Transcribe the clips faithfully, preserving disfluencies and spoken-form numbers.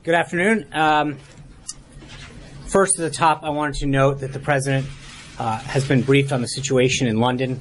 Good afternoon. Um, first at the top, I wanted to note that the President uh, has been briefed on the situation in London.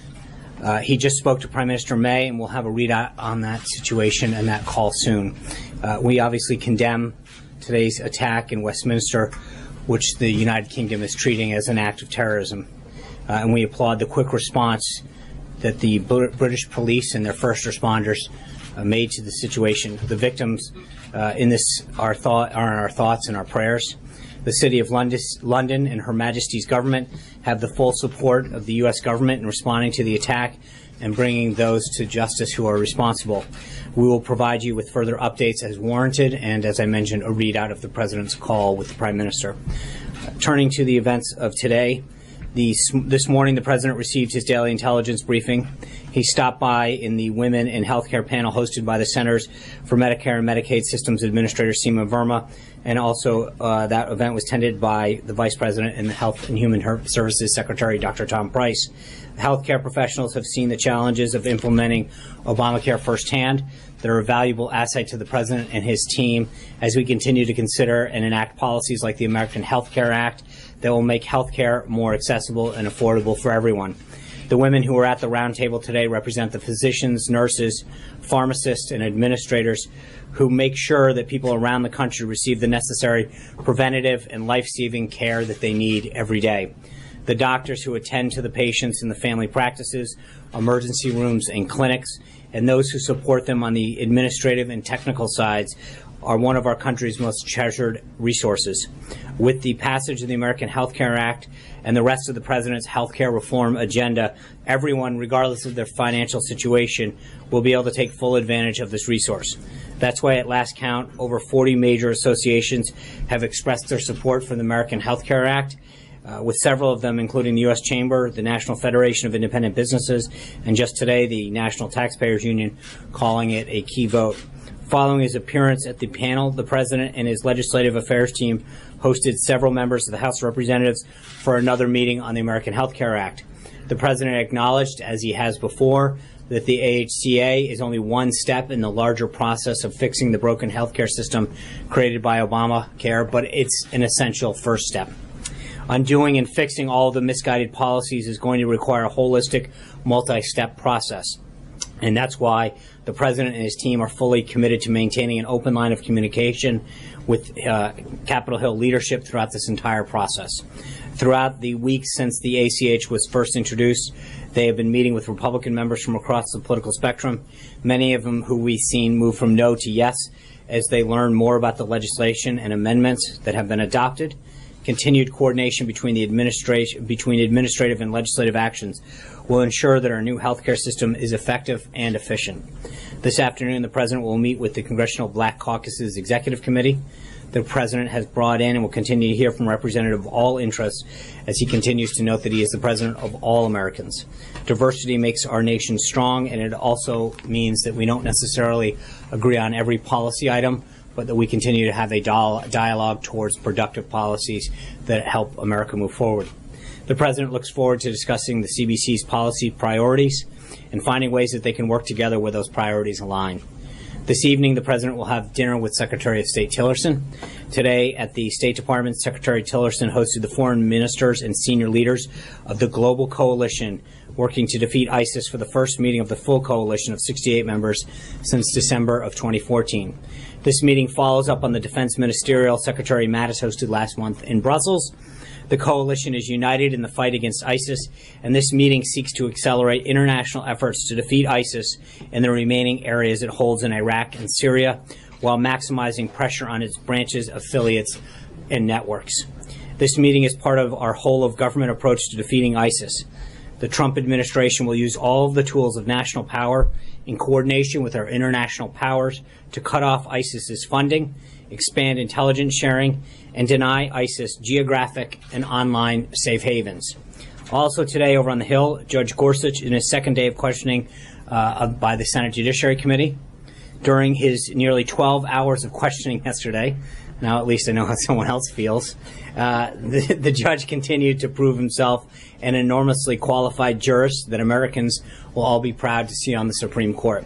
Uh, he just spoke to Prime Minister May, and we'll have a readout on that situation and that call soon. Uh, we obviously condemn today's attack in Westminster, which the United Kingdom is treating as an act of terrorism. Uh, and we applaud the quick response that the British police and their first responders uh, made to the situation. The victims uh, in this are, thought, are in our thoughts and our prayers. The City of London, London and Her Majesty's government have the full support of the U S government in responding to the attack and bringing those to justice who are responsible. We will provide you with further updates as warranted and, as I mentioned, a readout of the President's call with the Prime Minister. Uh, turning to the events of today, the, this morning the President received his daily intelligence briefing. He stopped by in the Women in Healthcare panel hosted by the Centers for Medicare and Medicaid Systems Administrator Seema Verma, and also uh, that event was attended by the Vice President and the Health and Human Services Secretary, Doctor Tom Price. Healthcare professionals have seen the challenges of implementing Obamacare firsthand. They're a valuable asset to the President and his team as we continue to consider and enact policies like the American Health Care Act that will make health care more accessible and affordable for everyone. The women who were at the roundtable today represent the physicians, nurses, pharmacists, and administrators who make sure that people around the country receive the necessary preventative and life-saving care that they need every day. The doctors who attend to the patients in the family practices, emergency rooms, and clinics, and those who support them on the administrative and technical sides are one of our country's most treasured resources. With the passage of the American Health Care Act and the rest of the President's health care reform agenda, everyone, regardless of their financial situation, will be able to take full advantage of this resource. That's why at last count, over forty major associations have expressed their support for the American Health Care Act, uh, with several of them, including the U S Chamber, the National Federation of Independent Businesses, and just today, the National Taxpayers Union, calling it a key vote. Following his appearance at the panel, the President and his Legislative Affairs team hosted several members of the House of Representatives for another meeting on the American Health Care Act. The President acknowledged, as he has before, that the A H C A is only one step in the larger process of fixing the broken health care system created by Obamacare, but it's an essential first step. Undoing and fixing all of the misguided policies is going to require a holistic, multi-step process. And that's why the President and his team are fully committed to maintaining an open line of communication with uh, Capitol Hill leadership throughout this entire process. Throughout the weeks since the A C H was first introduced, they have been meeting with Republican members from across the political spectrum, many of them who we've seen move from no to yes as they learn more about the legislation and amendments that have been adopted. Continued coordination between the administration, between administrative and legislative actions will ensure that our new healthcare system is effective and efficient. This afternoon, the President will meet with the Congressional Black Caucus's Executive Committee. The President has brought in and will continue to hear from representatives of all interests as he continues to note that he is the President of all Americans. Diversity makes our nation strong, and it also means that we don't necessarily agree on every policy item, but that we continue to have a dialogue towards productive policies that help America move forward. The President looks forward to discussing the C B C's policy priorities and finding ways that they can work together where those priorities align. This evening, the President will have dinner with Secretary of State Tillerson. Today, at the State Department, Secretary Tillerson hosted the foreign ministers and senior leaders of the global coalition working to defeat ISIS for the first meeting of the full coalition of sixty-eight members since December of twenty fourteen. This meeting follows up on the Defense Ministerial Secretary Mattis hosted last month in Brussels. The coalition is united in the fight against ISIS, and this meeting seeks to accelerate international efforts to defeat ISIS in the remaining areas it holds in Iraq and Syria, while maximizing pressure on its branches, affiliates, and networks. This meeting is part of our whole-of-government approach to defeating ISIS. The Trump administration will use all of the tools of national power in coordination with our international powers to cut off ISIS's funding, expand intelligence sharing, and deny ISIS geographic and online safe havens. Also today over on the Hill, Judge Gorsuch, in his second day of questioning uh, by the Senate Judiciary Committee, during his nearly twelve hours of questioning yesterday, now at least I know how someone else feels, uh, the, the judge continued to prove himself an enormously qualified jurist that Americans will all be proud to see on the Supreme Court.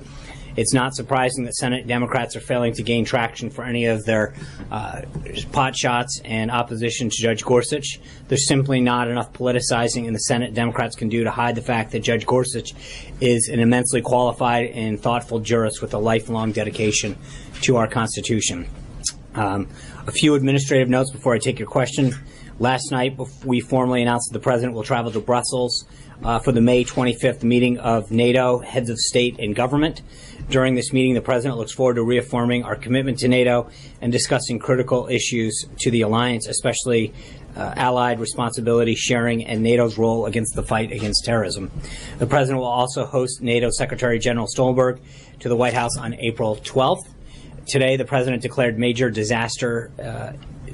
It's not surprising that Senate Democrats are failing to gain traction for any of their uh, pot shots and opposition to Judge Gorsuch. There's simply not enough politicizing in the Senate Democrats can do to hide the fact that Judge Gorsuch is an immensely qualified and thoughtful jurist with a lifelong dedication to our Constitution. Um, a few administrative notes before I take your question. Last night, we formally announced that the President will travel to Brussels uh, for the May twenty-fifth meeting of NATO heads of state and government. During this meeting, the President looks forward to reaffirming our commitment to NATO and discussing critical issues to the alliance, especially uh, allied responsibility sharing and NATO's role against the fight against terrorism. The President will also host NATO Secretary General Stoltenberg to the White House on April twelfth. Today, the President declared major disaster uh,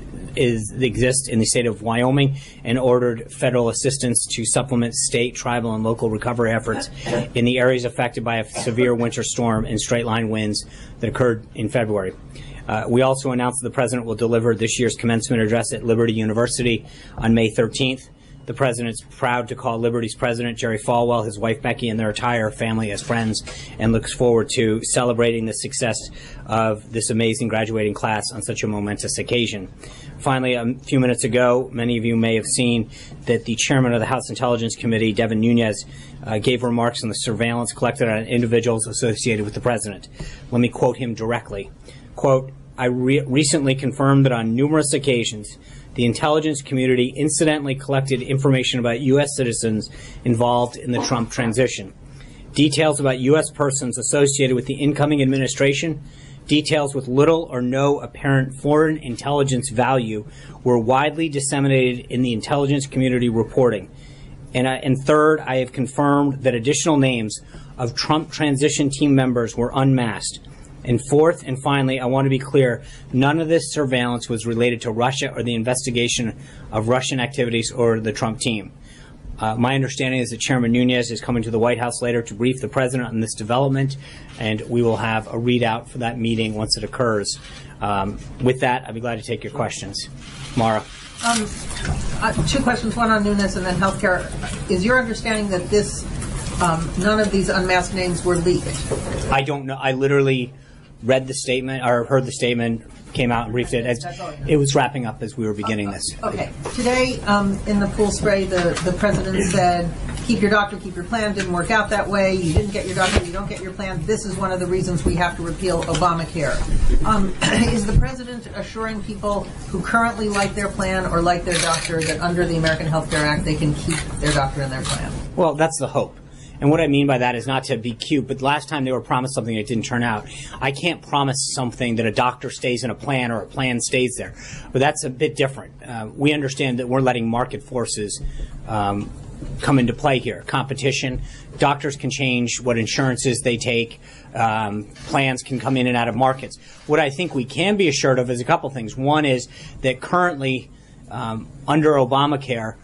is exists in the state of Wyoming and ordered federal assistance to supplement state, tribal, and local recovery efforts in the areas affected by a severe winter storm and straight-line winds that occurred in February. Uh, we also announced that the President will deliver this year's commencement address at Liberty University on May thirteenth. The President is proud to call Liberty's President, Jerry Falwell, his wife, Becky, and their entire family as friends, and looks forward to celebrating the success of this amazing graduating class on such a momentous occasion. Finally, a few minutes ago, many of you may have seen that the chairman of the House Intelligence Committee, Devin Nunes, uh, gave remarks on the surveillance collected on individuals associated with the President. Let me quote him directly. Quote, I re recently confirmed that on numerous occasions, the intelligence community incidentally collected information about U S citizens involved in the Trump transition. Details about U S persons associated with the incoming administration, details with little or no apparent foreign intelligence value, were widely disseminated in the intelligence community reporting. And, I, and third, I have confirmed that additional names of Trump transition team members were unmasked. And fourth, and finally, I want to be clear, none of this surveillance was related to Russia or the investigation of Russian activities or the Trump team. Uh, my understanding is that Chairman Nunes is coming to the White House later to brief the President on this development, and we will have a readout for that meeting once it occurs. Um, with that, I'd be glad to take your questions. Mara. Um, uh, two questions, one on Nunes and then health care. Is your understanding that this, um, none of these unmasked names were leaked? I don't know. I literally read the statement, or heard the statement, came out and briefed it. As, it was wrapping up as we were beginning this. Okay. Today, um, in the pool spray, the, the President said, keep your doctor, keep your plan. Didn't work out that way. You didn't get your doctor, you don't get your plan. This is one of the reasons we have to repeal Obamacare. Um, is the President assuring people who currently like their plan or like their doctor that under the American Health Care Act they can keep their doctor and their plan? Well, that's the hope. And what I mean by that is not to be cute, but last time they were promised something that didn't turn out. I can't promise something that a doctor stays in a plan or a plan stays there. But that's a bit different. Uh, we understand that we're letting market forces um, come into play here. Competition. Doctors can change what insurances they take. Um, plans can come in and out of markets. What I think we can be assured of is a couple things. One is that currently, um, under Obamacare,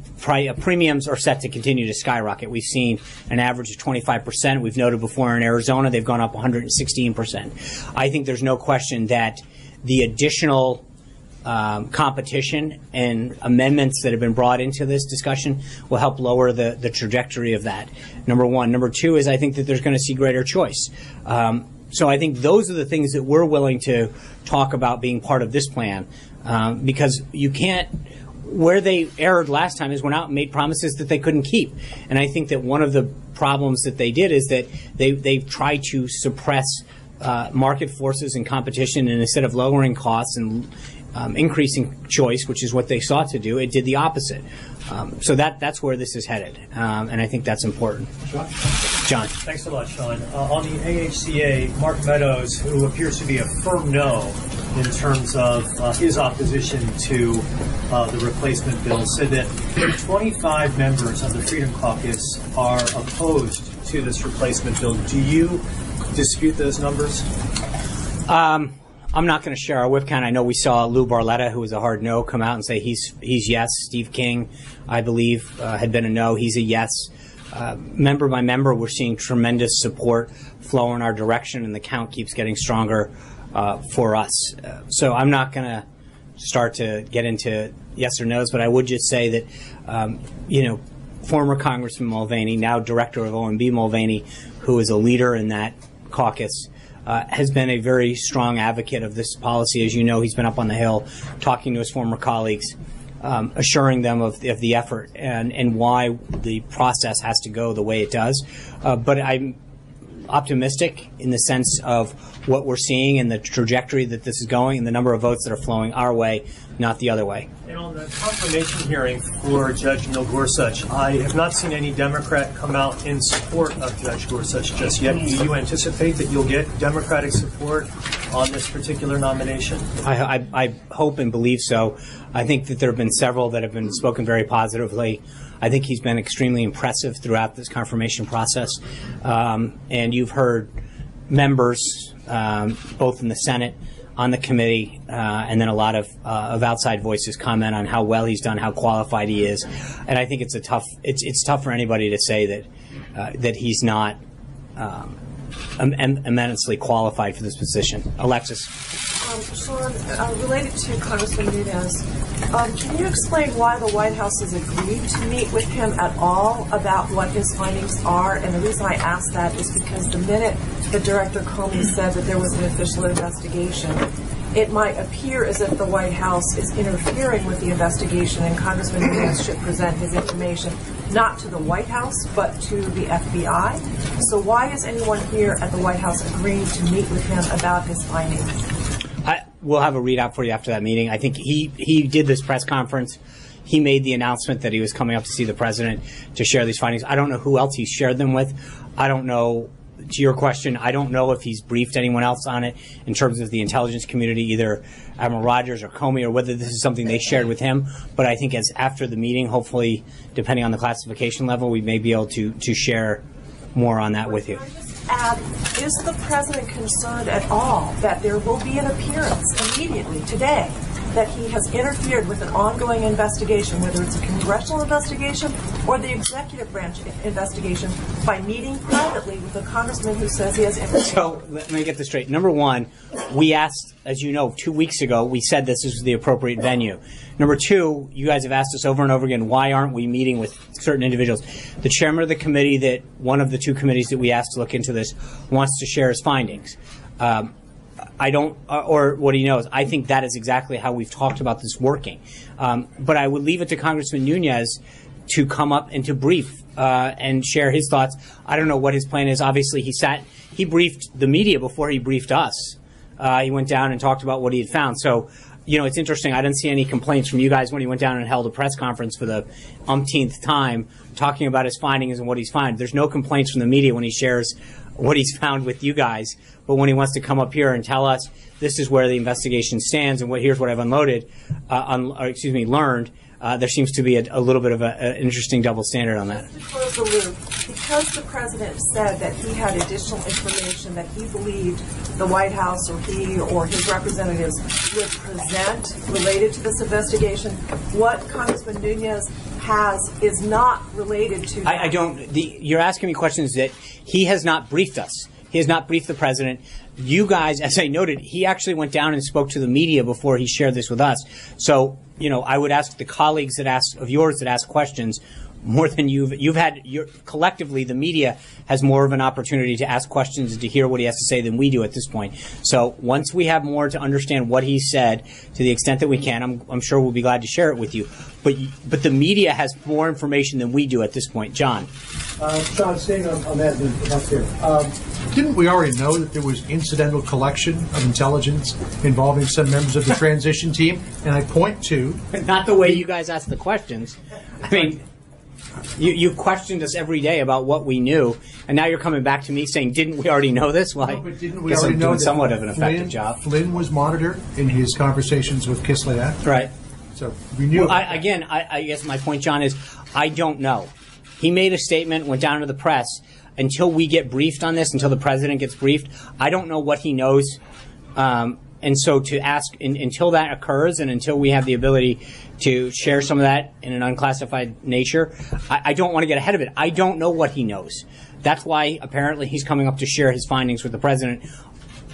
premiums are set to continue to skyrocket. We've seen an average of twenty-five percent. We've noted before in Arizona they've gone up one hundred sixteen percent. I think there's no question that the additional um, competition and amendments that have been brought into this discussion will help lower the, the trajectory of that, number one. Number two is I think that there's going to see greater choice. Um, so I think those are the things that we're willing to talk about being part of this plan, um, because you can't where they erred last time is went out and made promises that they couldn't keep. And I think that one of the problems that they did is that they, they've tried to suppress uh, market forces and competition, and instead of lowering costs and um, increasing choice, which is what they sought to do, it did the opposite. Um, so that that's where this is headed, um, and I think that's important. John? John. Thanks a lot, Sean. Uh, on the A H C A, Mark Meadows, who appears to be a firm no in terms of uh, his opposition to uh, the replacement bill, said that twenty-five members of the Freedom Caucus are opposed to this replacement bill. Do you dispute those numbers? Um, I'm not going to share our whip count. I know we saw Lou Barletta, who was a hard no, come out and say he's he's yes. Steve King, I believe, uh, had been a no. He's a yes. Uh, member by member, we're seeing tremendous support flow in our direction, and the count keeps getting stronger uh, for us. Uh, so I'm not going to start to get into yes or no's, but I would just say that, um, you know, former Congressman Mulvaney, now Director of O M B Mulvaney, who is a leader in that caucus uh, has been a very strong advocate of this policy. As you know, he's been up on the Hill talking to his former colleagues, um, assuring them of, of the effort and, and why the process has to go the way it does. Uh, but I'm optimistic in the sense of what we're seeing and the trajectory that this is going and the number of votes that are flowing our way, not the other way. And on the confirmation hearing for Judge Neil Gorsuch, I have not seen any Democrat come out in support of Judge Gorsuch just yet. Do you anticipate that you'll get Democratic support on this particular nomination? I, I, I hope and believe so. I think that there have been several that have been spoken very positively. I think he's been extremely impressive throughout this confirmation process. Um, and you've heard members, um, both in the Senate, on the committee, uh, and then a lot of, uh, of outside voices comment on how well he's done, how qualified he is. And I think it's a tough, it's, it's tough for anybody to say that, uh, that he's not um, im- immensely qualified for this position. Alexis. Um, Sean, uh, related to Congressman Nunes, um, can you explain why the White House has agreed to meet with him at all about what his findings are? And the reason I ask that is because the minute that Director Comey said that there was an official investigation, it might appear as if the White House is interfering with the investigation, and Congressman Nunes should present his information not to the White House, but to the F B I. So why is anyone here at the White House agreeing to meet with him about his findings? I, we'll have a readout for you after that meeting. I think he, he did this press conference. He made the announcement that he was coming up to see the president to share these findings. I don't know who else he's shared them with. I don't know, to your question, I don't know if he's briefed anyone else on it in terms of the intelligence community, either Admiral Rogers or Comey, or whether this is something they shared with him. But I think as after the meeting, hopefully, depending on the classification level, we may be able to, to share more on that with you. Add, is the president concerned at all that there will be an appearance immediately today that he has interfered with an ongoing investigation, whether it's a congressional investigation or the executive branch investigation, by meeting privately with a congressman who says he has information? So let me get this straight. Number one, we asked, as you know, two weeks ago, we said this is the appropriate venue. Number two, you guys have asked us over and over again, why aren't we meeting with certain individuals? The chairman of the committee, that one of the two committees that we asked to look into this, wants to share his findings. Um, I don't, or what he knows. I think that is exactly how we've talked about this working. Um, but I would leave it to Congressman Nunes to come up and to brief uh, and share his thoughts. I don't know what his plan is. Obviously, he sat, he briefed the media before he briefed us. Uh, he went down and talked about what he had found. So, you know, it's interesting. I didn't see any complaints from you guys when he went down and held a press conference for the umpteenth time talking about his findings and what he's found. There's no complaints from the media when he shares what he's found with you guys. But when he wants to come up here and tell us this is where the investigation stands and what here's what I've unloaded, uh, un, or, excuse me, learned, uh, there seems to be a, a little bit of an interesting double standard on that. To close the loop, because the president said that he had additional information that he believed the White House or he or his representatives would present related to this investigation, what Congressman Nunes has is not related to that. I, I don't. The, you're asking me questions that he has not briefed us. He has not briefed the president. You guys, as I noted, he actually went down and spoke to the media before he shared this with us. So, you know, I would ask the colleagues that ask of yours that ask questions more than you've you've had. Your, collectively, the media has more of an opportunity to ask questions and to hear what he has to say than we do at this point. So, once we have more to understand what he said, to the extent that we can, I'm, I'm sure we'll be glad to share it with you. But but the media has more information than we do at this point. John. Uh, Sean, staying on, on that up here. Um, didn't we already know that there was incidental collection of intelligence involving some members of the transition team? And I point to... Not the way you guys ask the questions. I mean, you, you questioned us every day about what we knew, and now you're coming back to me saying, didn't we already know this? Well, no, but didn't we guess already I'm know doing that somewhat of an effective Flynn, job. Flynn was monitored in his conversations with Kislyak. Right. So we knew. Well, I, again, I, I guess my point, John, is I don't know. He made a statement, went down to the press. Until we get briefed on this, until the president gets briefed, I don't know what he knows. Um, and so to ask, in, until that occurs and until we have the ability to share some of that in an unclassified nature, I, I don't want to get ahead of it. I don't know what he knows. That's why apparently he's coming up to share his findings with the president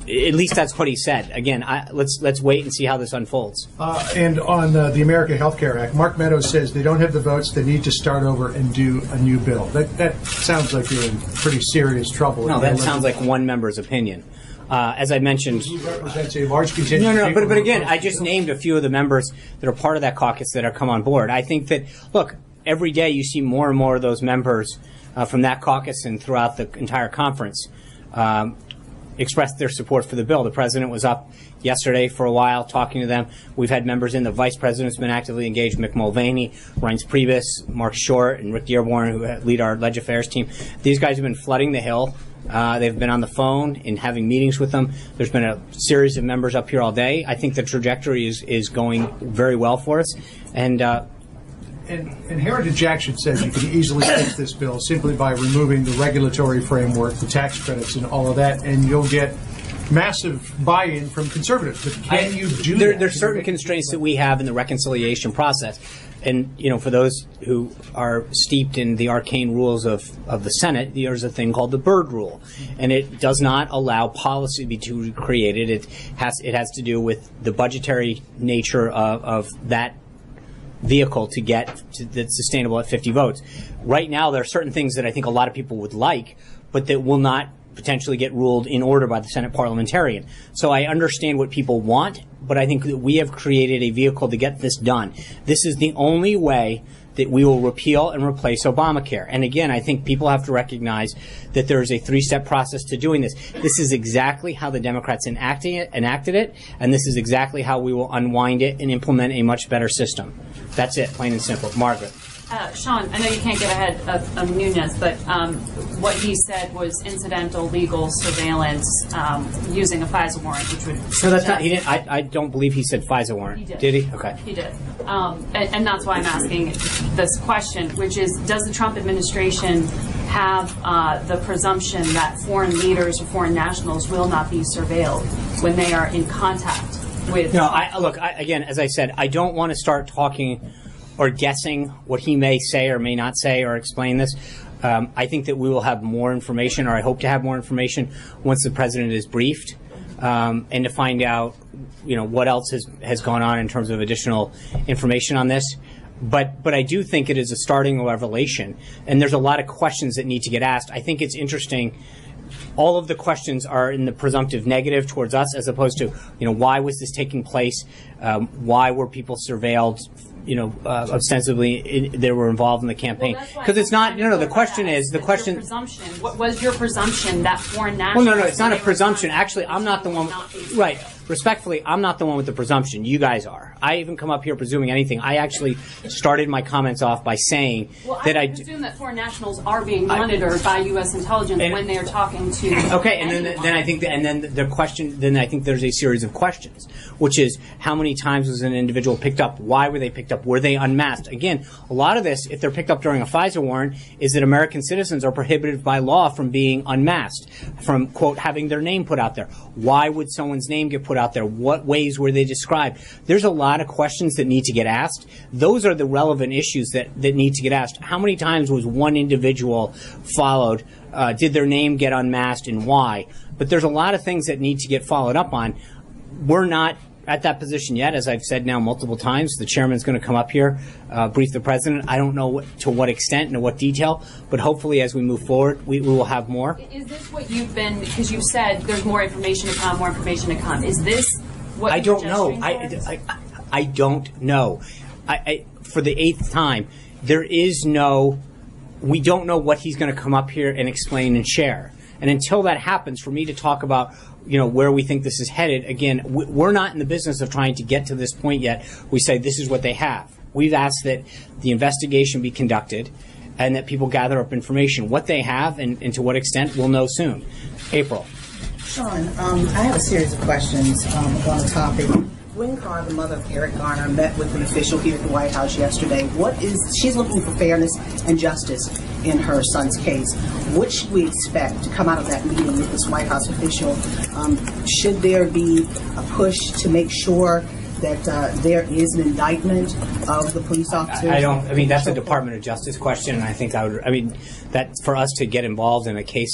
at least that's what he said. Again, I, let's let's wait and see how this unfolds. Uh, and on uh, the American Health Care Act, Mark Meadows says they don't have the votes. They need to start over and do a new bill. That that sounds like you're in pretty serious trouble. No, that sounds like one member's opinion. Uh, as I mentioned, he represents a large contingent. No, no, of people but but who again, oppose I just the bill. named a few of the members that are part of that caucus that have come on board. I think that look, every day you see more and more of those members uh, from that caucus and throughout the entire conference um, expressed their support for the bill. The president was up yesterday for a while talking to them. We've had members in. The vice president's been actively engaged. Mick Mulvaney, Reince Priebus, Mark Short, and Rick Dearborn, who lead our Leg Affairs team. These guys have been flooding the Hill. Uh, they've been on the phone and having meetings with them. There's been a series of members up here all day. I think the trajectory is, is going very well for us. And uh, And, and Heritage Action says you can easily fix this bill simply by removing the regulatory framework, the tax credits, and all of that, and you'll get massive buy-in from conservatives. But can I- you do there, that? There's certain constraints that we have in the reconciliation process. And, you know, for those who are steeped in the arcane rules of, of the Senate, there's a thing called the Byrd Rule. And it does not allow policy to be to created. It has, it has to do with the budgetary nature of, of that vehicle to get to, that's sustainable at fifty votes. Right now, there are certain things that I think a lot of people would like, but that will not potentially get ruled in order by the Senate parliamentarian. So I understand what people want, but I think that we have created a vehicle to get this done. This is the only way that we will repeal and replace Obamacare. And again, I think people have to recognize that there is a three-step process to doing this. This is exactly how the Democrats enacting it, enacted it, and this is exactly how we will unwind it and implement a much better system. That's it, plain and simple. Margaret. Uh, Sean, I know you can't get ahead of, of Nunez, but um, what he said was incidental legal surveillance um, using a FISA warrant, which would. No, that's not. He didn't. I, I don't believe he said FISA warrant. He did. Did he? Okay. He did, um, and, and that's why I'm asking this question, which is: does the Trump administration have uh, the presumption that foreign leaders or foreign nationals will not be surveilled when they are in contact with? No. I look. I, again, as I said, I don't want to start talking or guessing what he may say or may not say or explain this. Um, I think that we will have more information, or I hope to have more information, once the president is briefed, um, and to find out, you know, what else has, has gone on in terms of additional information on this. But but I do think it is a starting revelation, and there's a lot of questions that need to get asked. I think it's interesting. All of the questions are in the presumptive negative towards us, as opposed to, you know, why was this taking place? Um, why were people surveilled? You know, uh, ostensibly in, they were involved in the campaign. Because it's not. No, no. The question is the question. Presumption. What was your presumption that foreign Well, nationals? no, no. It's not a when they were presumption. in contact Actually, with I'm not the will one. not be surveilled? Right. Respectfully, I'm not the one with the presumption. You guys are. I even come up here presuming anything. I actually started my comments off by saying Well, that I I. presume that foreign nationals are being monitored by U S intelligence And- when they are talking to. Okay, and then anyone. then I think that, and then the question, then I think there's a series of questions, which is how many times was an individual picked up? Why were they picked up? Were they unmasked? Again, a lot of this, if they're picked up during a FISA warrant, is that American citizens are prohibited by law from being unmasked, from, quote, having their name put out there. Why would someone's name get put out there? What ways were they described? There's a lot of questions that need to get asked. Those are the relevant issues that, that need to get asked. How many times was one individual followed? Uh, did their name get unmasked, and why? But there's a lot of things that need to get followed up on. We're not at that position yet, as I've said now multiple times. The chairman's going to come up here, uh, brief the president. I don't know what, to what extent and to what detail, but hopefully as we move forward, we, we will have more. Is this what you've been, because you've said there's more information to come, more information to come. Is this what I you're don't know. gesturing I, towards? I, I don't know. I, I, for the eighth time, there is no, we don't know what he's going to come up here and explain and share. And until that happens, for me to talk about, you know, where we think this is headed, again, we- we're not in the business of trying to get to this point yet. We say this is what they have. We've asked that the investigation be conducted and that people gather up information. What they have and, and to what extent, we'll know soon. April. Sean, um, I have a series of questions um, on the topic. Gwen Carr, the mother of Eric Garner, met with an official here at the White House yesterday. What is she's looking for fairness and justice in her son's case. What should we expect to come out of that meeting with this White House official? Um, should there be a push to make sure that uh, there is an indictment of the police officers? I don't. I mean, that's a Department of Justice question, and I think I would. I mean, that for us to get involved in a case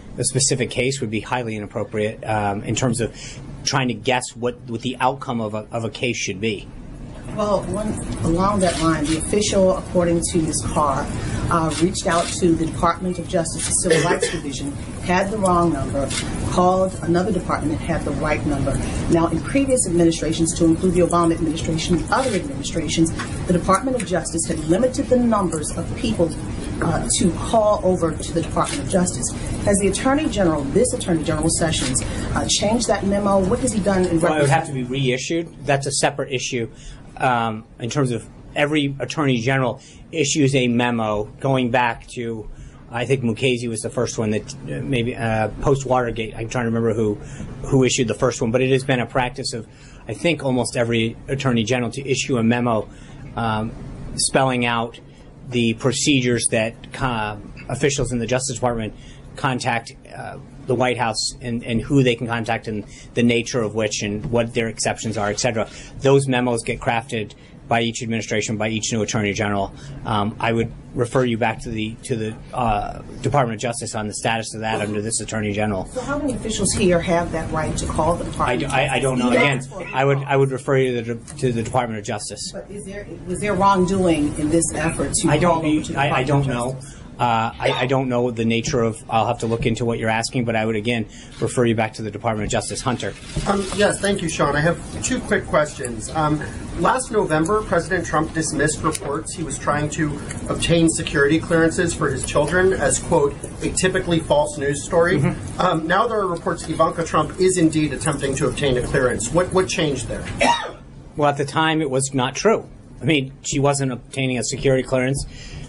a specific case would be highly inappropriate um, in terms of trying to guess what, what the outcome of a, of a case should be. Well, one, along that line, the official, according to Miz Carr, uh, reached out to the Department of Justice's Civil Rights Division, had the wrong number, called another department that had the right number. Now, in previous administrations, to include the Obama administration and other administrations, the Department of Justice had limited the numbers of people uh, to call over to the Department of Justice. Has the Attorney General, this Attorney General Sessions, uh, changed that memo? What has he done in Well, it would have to be reissued. That's a separate issue. Um, in terms of every Attorney General issues a memo going back to, I think Mukasey was the first one that uh, maybe uh, post Watergate. I'm trying to remember who who issued the first one, but it has been a practice of, I think, almost every Attorney General to issue a memo um, spelling out the procedures that uh, officials in the Justice Department contact uh, the White House and, and who they can contact and the nature of which and what their exceptions are, et cetera. Those memos get crafted by each administration, by each new Attorney General. Um, I would refer you back to the to the uh, Department of Justice on the status of that under this Attorney General. So how many officials here have that right to call the Department I, of I, Justice? I don't know. Again, I would I would refer you to the, to the Department of Justice. But is there, was there wrongdoing in this effort to I call don't. over to the I, I Department don't of know. Justice? Uh, I, I don't know the nature of. I'll have to look into what you're asking, but I would again refer you back to the Department of Justice. Hunter. Um, yes, thank you, Sean. I have two quick questions. Um, last November, President Trump dismissed reports he was trying to obtain security clearances for his children as, quote, a typically false news story. Mm-hmm. Um, now there are reports Ivanka Trump is indeed attempting to obtain a clearance. What what changed there? Well, at the time, it was not true. I mean, she wasn't obtaining a security clearance.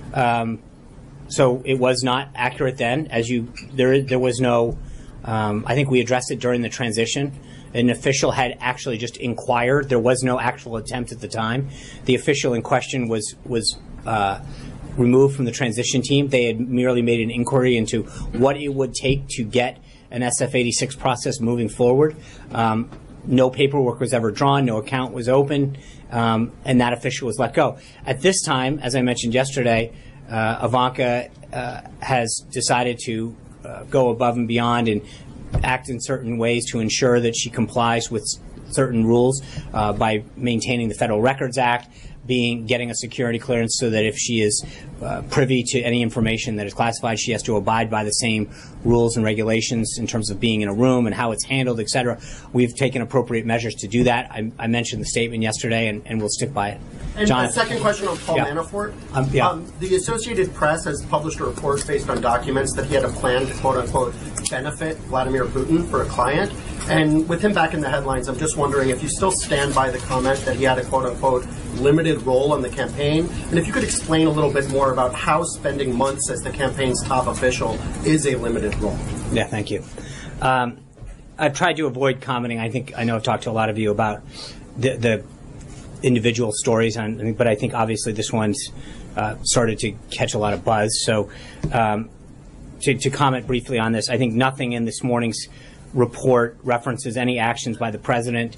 Um, So it was not accurate then. As you, there, there was no. Um, I think we addressed it during the transition. An official had actually just inquired. There was no actual attempt at the time. The official in question was was uh, removed from the transition team. They had merely made an inquiry into what it would take to get an S F eighty-six process moving forward. Um, no paperwork was ever drawn. No account was open, um, and that official was let go. At this time, as I mentioned yesterday. Uh, Ivanka uh, has decided to uh, go above and beyond and act in certain ways to ensure that she complies with certain rules uh, by maintaining the Federal Records Act, being getting a security clearance so that if she is uh, privy to any information that is classified, she has to abide by the same rules and regulations in terms of being in a room and how it's handled, et cetera. We've taken appropriate measures to do that. I, I mentioned the statement yesterday, and, and we'll stick by it. And John, a second question on Paul yeah. Manafort. Um, yeah. Um, the Associated Press has published a report based on documents that he had a plan to quote-unquote benefit Vladimir Putin for a client. And with him back in the headlines, I'm just wondering if you still stand by the comment that he had a quote-unquote limited role in the campaign. And if you could explain a little bit more about how spending months as the campaign's top official is a limited role. Yeah, thank you. Um, I've tried to avoid commenting. I think I know I've talked to a lot of you about the, the individual stories, on, but I think obviously this one's uh, started to catch a lot of buzz. So um, to, to comment briefly on this, I think nothing in this morning's report references any actions by the president,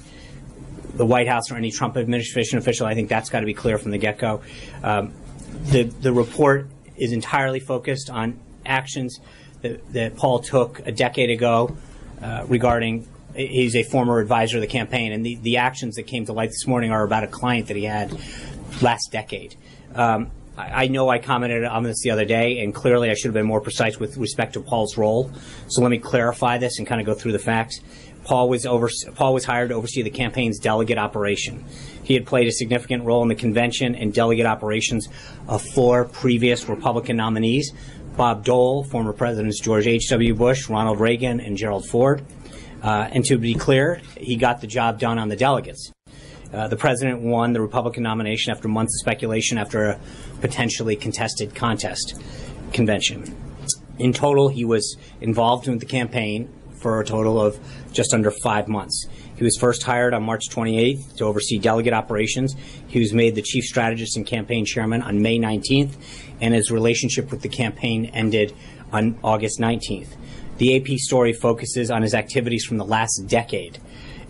the White House, or any Trump administration official. I think that's got to be clear from the get-go. Um, the, the report is entirely focused on actions that, that Paul took a decade ago uh, regarding. He's a former advisor of the campaign, and the, the actions that came to light this morning are about a client that he had last decade. Um, I, I know I commented on this the other day, and clearly I should have been more precise with respect to Paul's role. So let me clarify this and kind of go through the facts. Paul was over, Paul was hired to oversee the campaign's delegate operation. He had played a significant role in the convention and delegate operations of four previous Republican nominees: Bob Dole, former Presidents George H W. Bush, Ronald Reagan, and Gerald Ford. Uh, and to be clear, he got the job done on the delegates. Uh, the president won the Republican nomination after months of speculation after a potentially contested contest convention. In total, he was involved in the campaign for a total of just under five months. He was first hired on March twenty-eighth to oversee delegate operations. He was made the chief strategist and campaign chairman on May nineteenth, and his relationship with the campaign ended on August nineteenth. The A P story focuses on his activities from the last decade.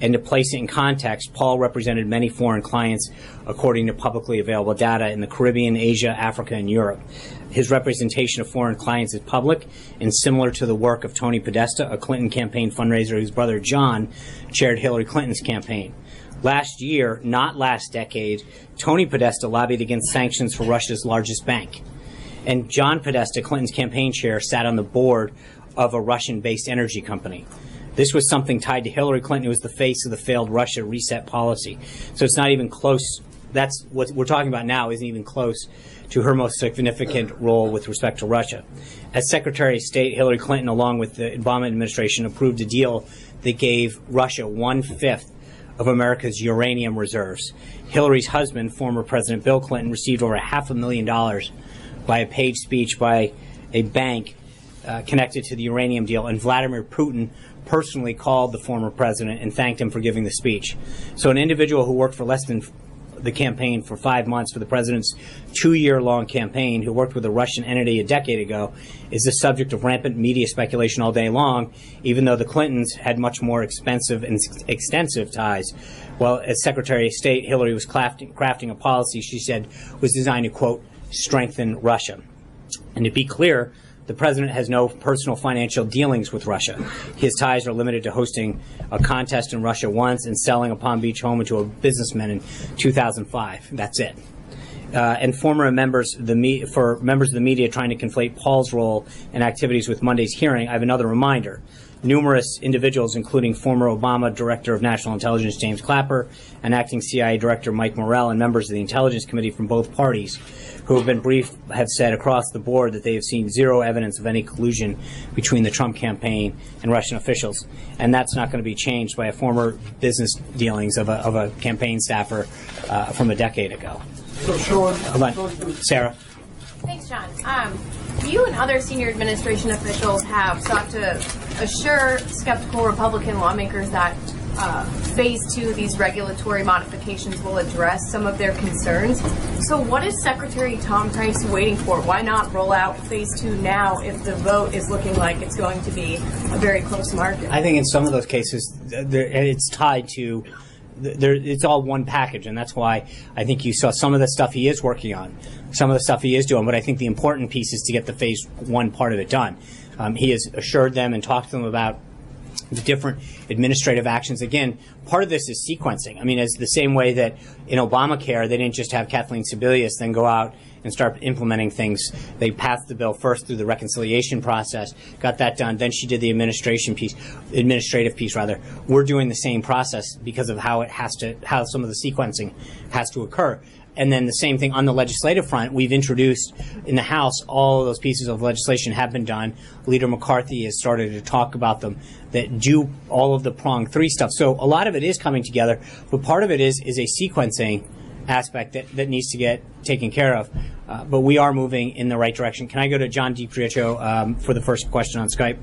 And to place it in context, Paul represented many foreign clients according to publicly available data in the Caribbean, Asia, Africa, and Europe. His representation of foreign clients is public and similar to the work of Tony Podesta, a Clinton campaign fundraiser whose brother John chaired Hillary Clinton's campaign. Last year, not last decade, Tony Podesta lobbied against sanctions for Russia's largest bank. And John Podesta, Clinton's campaign chair, sat on the board of a Russian-based energy company. This was something tied to Hillary Clinton, who was the face of the failed Russia reset policy. So it's not even close. That's what we're talking about now isn't even close to her most significant role with respect to Russia. As Secretary of State, Hillary Clinton, along with the Obama administration, approved a deal that gave Russia one-fifth of America's uranium reserves. Hillary's husband, former President Bill Clinton, received over half a million dollars by a paid speech by a bank uh, connected to the uranium deal, and Vladimir Putin personally called the former president and thanked him for giving the speech. So an individual who worked for less than the campaign for five months for the president's two-year-long campaign, who worked with a Russian entity a decade ago, is the subject of rampant media speculation all day long, even though the Clintons had much more expensive and extensive ties. Well, as Secretary of State, Hillary was crafting, crafting a policy she said was designed to, quote, strengthen Russia. And to be clear, the president has no personal financial dealings with Russia. His ties are limited to hosting a contest in Russia once and selling a Palm Beach home to a businessman in two thousand five. That's it. Uh, and former members of the me- for members of the media trying to conflate Paul's role and activities with Monday's hearing, I have another reminder. Numerous individuals, including former Obama Director of National Intelligence James Clapper and acting C I A Director Mike Morrell, and members of the Intelligence Committee from both parties who have been briefed, have said across the board that they have seen zero evidence of any collusion between the Trump campaign and Russian officials. And that's not going to be changed by a former business dealings of a, of a campaign staffer uh, from a decade ago. So, Sean, Hold on. Sarah. Thanks, John. Um, you and other senior administration officials have sought to assure skeptical Republican lawmakers that uh, phase two of these regulatory modifications will address some of their concerns. So what is Secretary Tom Price waiting for? Why not roll out phase two now if the vote is looking like it's going to be a very close margin? I think in some of those cases, there, it's tied to There, it's all one package, and that's why I think you saw some of the stuff he is working on, some of the stuff he is doing, but I think the important piece is to get the phase one part of it done. Um, he has assured them and talked to them about the different administrative actions. Again, part of this is sequencing. I mean, it's the same way that in Obamacare, they didn't just have Kathleen Sebelius then go out and start implementing things. They passed the bill first through the reconciliation process, got that done. Then she did the administration piece, administrative piece rather. We're doing the same process because of how it has to, how some of the sequencing has to occur. And then the same thing on the legislative front. We've introduced in the House, all of those pieces of legislation have been done. Leader McCarthy has started to talk about them that do all of the prong three stuff. So a lot of it is coming together, but part of it is is a sequencing aspect that, that needs to get taken care of. Uh, but we are moving in the right direction. Can I go to John DiPietro um, for the first question on Skype?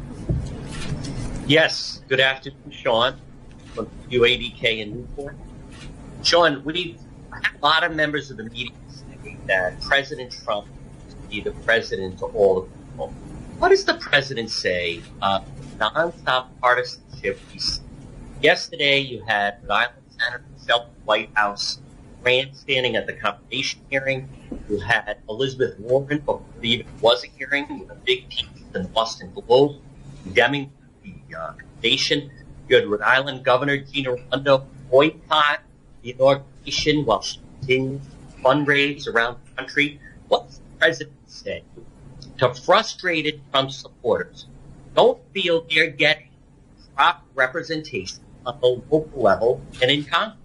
Yes. Good afternoon, Sean, from U A D K in Newport. Sean, we've had a lot of members of the media saying that President Trump is to be the president to all the people. What does the president say? Uh, nonstop partisanship. Yesterday, you had Rhode Island Senator Shelton Whitehouse grandstanding at the confirmation hearing. You had Elizabeth Warren, before there even was a hearing, with a big piece in the Boston Globe condemning the uh, confirmation. You had Rhode Island Governor Gina Raimondo boycott the inauguration while she continues to fundraise around the country. What does the president say to frustrated Trump supporters who don't feel they're getting proper representation on the local level and in Congress?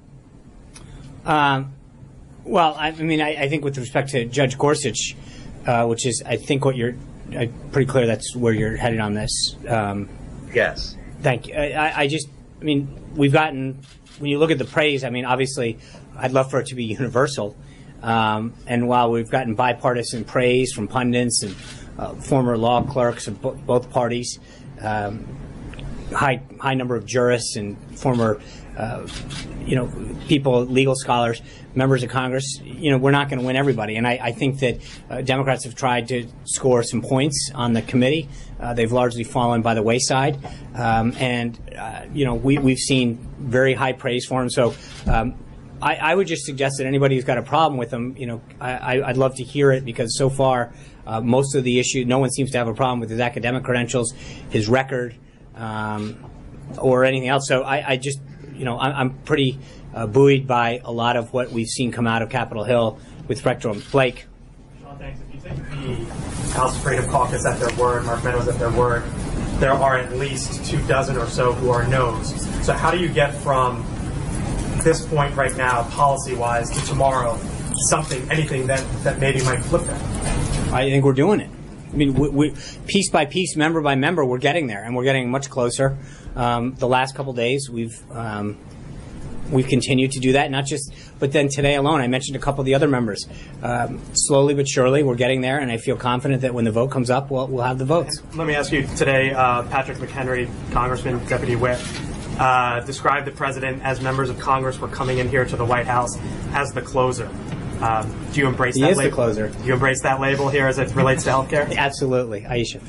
Um, well, I, I mean, I, I think with respect to Judge Gorsuch, uh, which is, I think, what you're uh, pretty clear that's where you're headed on this. Um, yes. Thank you. I, I just, I mean, we've gotten, when you look at the praise, I mean, obviously, I'd love for it to be universal. Um, and while we've gotten bipartisan praise from pundits and uh, former law clerks of bo- both parties, um, high high number of jurists and former uh, you know, people, legal scholars, members of Congress, you know, we're not going to win everybody. And I, I think that uh, Democrats have tried to score some points on the committee. Uh, they've largely fallen by the wayside. Um, and, uh, you know, we, we've seen very high praise for him. So um, I, I would just suggest that anybody who's got a problem with him, you know, I, I'd love to hear it, because so far uh, most of the issue, no one seems to have a problem with his academic credentials, his record, um, or anything else. So I, I just, you know, I'm, I'm pretty uh, buoyed by a lot of what we've seen come out of Capitol Hill with respect to him. Blake. Sean, thanks. If you take the House Freedom Caucus at their word, Mark Meadows at their word, there are at least two dozen or so who are no's. So how do you get from this point right now, policy-wise, to tomorrow, something, anything that, that maybe might flip that? I think we're doing it. I mean, we, we, piece by piece, member by member, we're getting there, and we're getting much closer. Um, the last couple days, we've um, we've continued to do that, not just, but then today alone, I mentioned a couple of the other members. Um, slowly but surely, we're getting there, and I feel confident that when the vote comes up, we'll, we'll have the votes. Let me ask you today, uh, Patrick McHenry, Congressman, Deputy Whip, uh, described the president as members of Congress were coming in here to the White House as the closer. Um, do you embrace he that is label? The closer. Do you embrace that label here as it relates to healthcare? Absolutely. Aisha.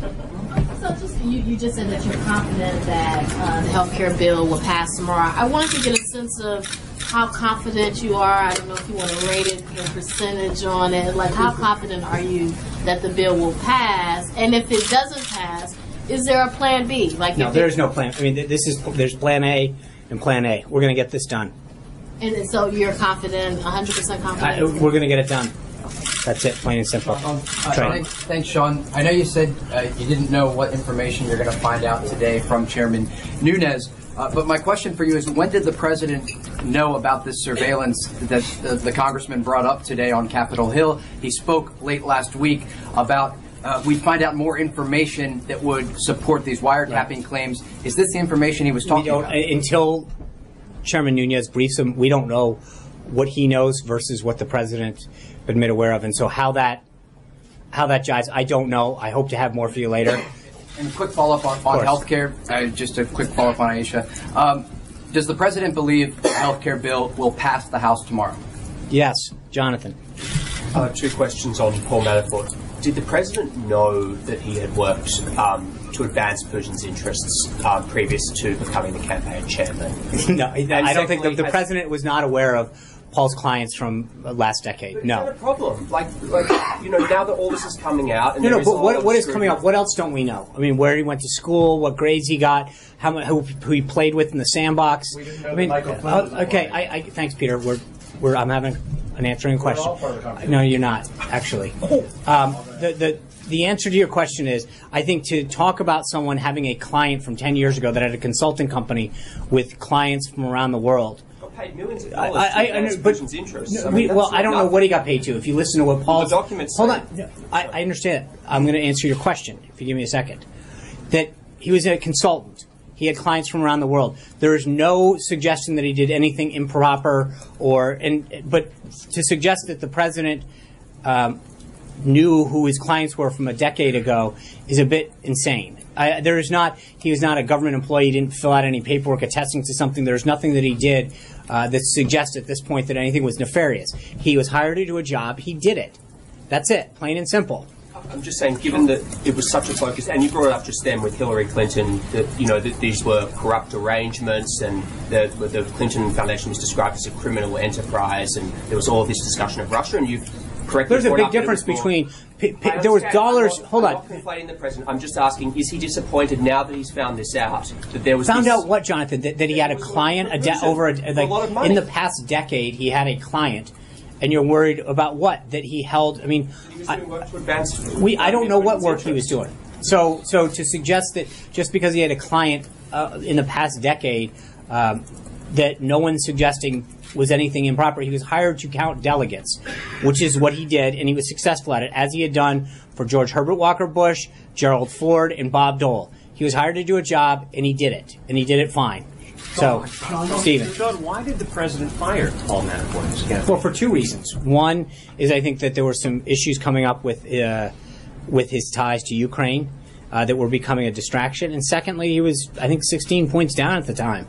So just, you, you just said that you're confident that uh, the health care bill will pass tomorrow. I wanted to get a sense of how confident you are. I don't know if you want to rate it a percentage on it. Like, how confident are you that the bill will pass? And if it doesn't pass, is there a plan B? Like, no, there is no plan. I mean, this is there's plan A and plan A. We're going to get this done. And so you're confident, one hundred percent confident? I, we're going to get it done. That's it, plain and simple. Um, uh, thanks, thanks, Sean. I know you said uh, you didn't know what information you're going to find out today from Chairman Nunes, uh, but my question for you is, when did the president know about this surveillance that the, the congressman brought up today on Capitol Hill? He spoke late last week about uh, we'd find out more information that would support these wiretapping right. claims. Is this the information he was talking about? Until Chairman Nunes briefs him, we don't know what he knows versus what the president been made aware of, and so how that how that jives, I don't know. I hope to have more for you later. And a quick follow-up on, on health care, uh, just a quick follow-up on Aisha. Um, does the president believe the health care bill will pass the House tomorrow? Yes. Jonathan. Uh, two questions on Paul Manafort. Did the president know that he had worked um, to advance Putin's interests uh, previous to becoming the campaign chairman? No, I, I don't think the, the president was not aware of Paul's clients from last decade. But no. Is that a problem? Like, like, you know, now that all this is coming out, and no, there no. is But what, what is scrutiny. coming up? What else don't we know? I mean, where he went to school, what grades he got, how much, who, who he played with in the sandbox. We didn't know I mean, that Michael Flynn uh, was okay. I, I, thanks, Peter. We're, we're. I'm having an answering question. No, you're not actually. Um, the the. The answer to your question is, I think to talk about someone having a client from ten years ago that had a consulting company with clients from around the world. Paid millions of I, dollars I, to I, advance but, Putin's interests. no, I mean, we, that's well, not I don't know enough. what he got paid to. If you listen to what Paul's... the documents Hold say. on. I, I understand. I'm going to answer your question, if you give me a second. That he was a consultant. He had clients from around the world. There is no suggestion that he did anything improper or... and But to suggest that the president... Um, knew who his clients were from a decade ago is a bit insane. I, there is not, he was not a government employee, he didn't fill out any paperwork attesting to something. There's nothing that he did uh, that suggests at this point that anything was nefarious. He was hired to do a job, he did it. That's it, plain and simple. I'm just saying, given that it was such a focus, and you brought it up just then with Hillary Clinton, that you know that these were corrupt arrangements, and the, the Clinton Foundation was described as a criminal enterprise, and there was all this discussion of Russia, and you've correctly There's a brought big up that it difference was more- between. P- p- I there was understand. dollars. I'm not, hold I'm on. not conflating the president. I'm just asking: is he disappointed now that he's found this out? That there was Found this, out what, Jonathan? That, that he had a client a de- over a, like a lot of money. in the past decade. He had a client, and you're worried about what? That he held. I mean, He was I, doing work to advance. we. I don't know what Putin's work he was interests. doing. So, so to suggest that just because he had a client uh, in the past decade, um, that no one's suggesting was anything improper. He was hired to count delegates, which is what he did, and he was successful at it, as he had done for George Herbert Walker Bush, Gerald Ford, and Bob Dole. He was hired to do a job, and he did it, and he did it fine. So, Stephen. Sean, why did the president fire Paul Manafort? Well, for two reasons. One is I think that there were some issues coming up with uh, with his ties to Ukraine uh, that were becoming a distraction, and secondly, he was I think sixteen points down at the time.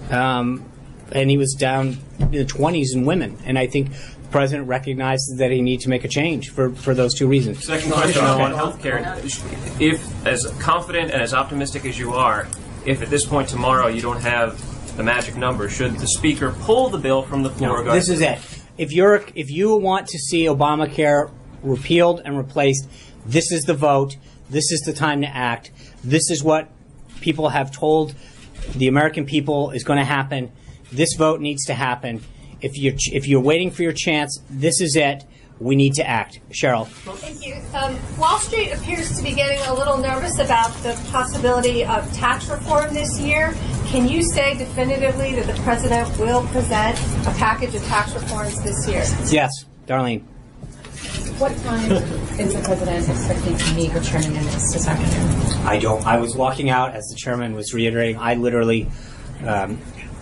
um, and he was down in the twenties in women. And I think the president recognizes that he needs to make a change for, for those two reasons. Second question on healthcare. If, as confident and as optimistic as you are, if at this point tomorrow you don't have the magic number, should the speaker pull the bill from the floor? No, this is it. If you're if you want to see Obamacare repealed and replaced, this is the vote. This is the time to act. This is what people have told the American people is going to happen. This vote needs to happen. If you're if you're waiting for your chance, this is it. We need to act. Cheryl. Thank you. Um, Wall Street appears to be getting a little nervous about the possibility of tax reform this year. Can you say definitively that the president will present a package of tax reforms this year? Yes, Darlene. What time is the president expecting to meet with Chairman Nunes this afternoon? I don't. I was walking out as the chairman was reiterating. I literally um,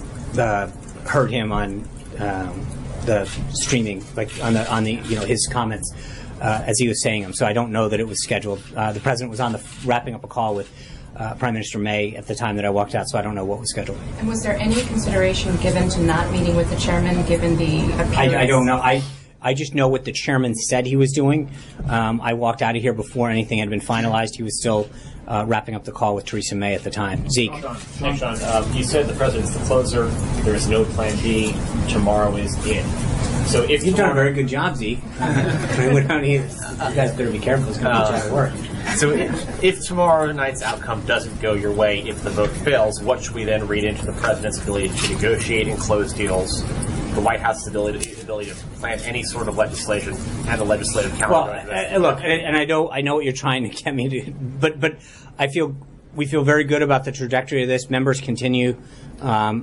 uh, heard him on um, the streaming, like on the on the you know his comments uh, as he was saying them. So I don't know that it was scheduled. Uh, the president was on the wrapping up a call with uh, Prime Minister May at the time that I walked out. So I don't know what was scheduled. And was there any consideration given to not meeting with the chairman, given the appearance? I, I don't know. I. I just know what the chairman said he was doing. Um, I walked out of here before anything had been finalized. He was still uh, wrapping up the call with Theresa May at the time. Zeke. Hey, Sean. Um, you said the president's the closer. There is no plan B. Tomorrow is in. So if You've tomorrow, done a very good job, Zeke. I mean, we don't need, you guys better be careful. It's going to be uh, work. So if, if tomorrow night's outcome doesn't go your way, if the vote fails, what should we then read into the president's ability to negotiate and close deals, the White House's ability, ability to plan any sort of legislation, and the legislative calendar? Well, uh, look, and, and I know I know what you're trying to get me to, but but I feel we feel very good about the trajectory of this. Members continue um,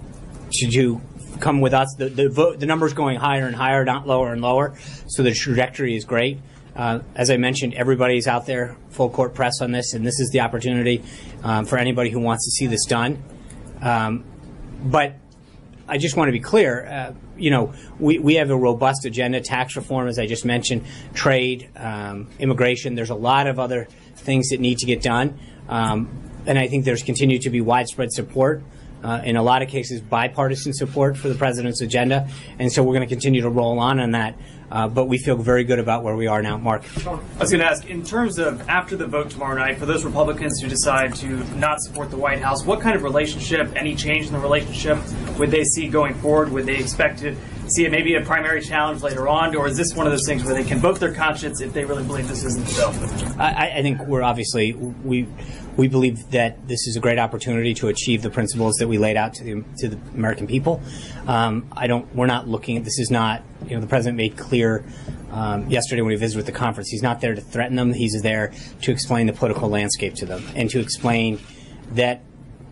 to do. Come with us. The the, vote, the numbers going higher and higher, not lower and lower. So the trajectory is great. Uh, as I mentioned, everybody's out there, full court press on this, and this is the opportunity um, for anybody who wants to see this done. Um, but I just want to be clear. Uh, you know, we we have a robust agenda: tax reform, as I just mentioned, trade, um, immigration. There's a lot of other things that need to get done, um, and I think there's continued to be widespread support. Uh, in a lot of cases, bipartisan support for the president's agenda, and so we're going to continue to roll on on that. Uh, but we feel very good about where we are now. Mark. I was going to ask, in terms of after the vote tomorrow night, for those Republicans who decide to not support the White House, what kind of relationship, any change in the relationship, would they see going forward? Would they expect to see it maybe a primary challenge later on, or is this one of those things where they can vote their conscience if they really believe this isn't the bill? I, I think we're obviously we we believe that this is a great opportunity to achieve the principles that we laid out to the to the American people. Um, I don't. We're not looking. This is not. You know, the president made clear um, yesterday when he visited with the conference. He's not there to threaten them. He's there to explain the political landscape to them and to explain that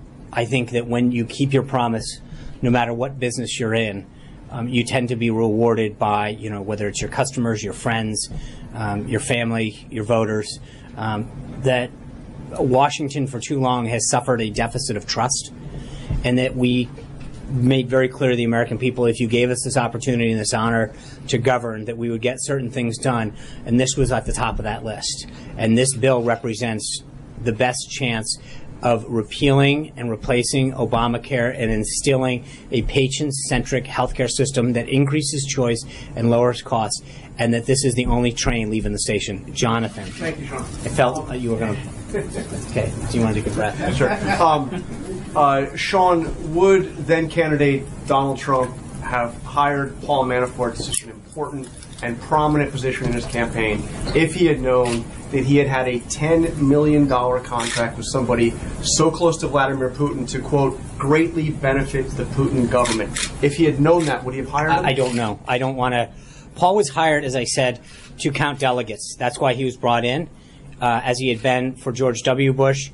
I think that when you keep your promise, no matter what business you're in, um, you tend to be rewarded by, you know, whether it's your customers, your friends, um, your family, your voters, um, that Washington for too long has suffered a deficit of trust, and that we made very clear to the American people, if you gave us this opportunity and this honor to govern, that we would get certain things done, and this was at the top of that list. And this bill represents the best chance of repealing and replacing Obamacare and instilling a patient-centric healthcare system that increases choice and lowers costs, and that this is the only train leaving the station. Jonathan. Thank you, Sean. I felt uh, you were going to... Okay, do you want to take a breath? Sure. Um, uh, Sean, would then-candidate Donald Trump have hired Paul Manafort to such an important and prominent position in his campaign if he had known that he had had a ten million dollars contract with somebody so close to Vladimir Putin to, quote, greatly benefit the Putin government? If he had known that, would he have hired him? I, I don't know. I don't want to... Paul was hired, as I said, to count delegates. That's why he was brought in, uh, as he had been for George W. Bush,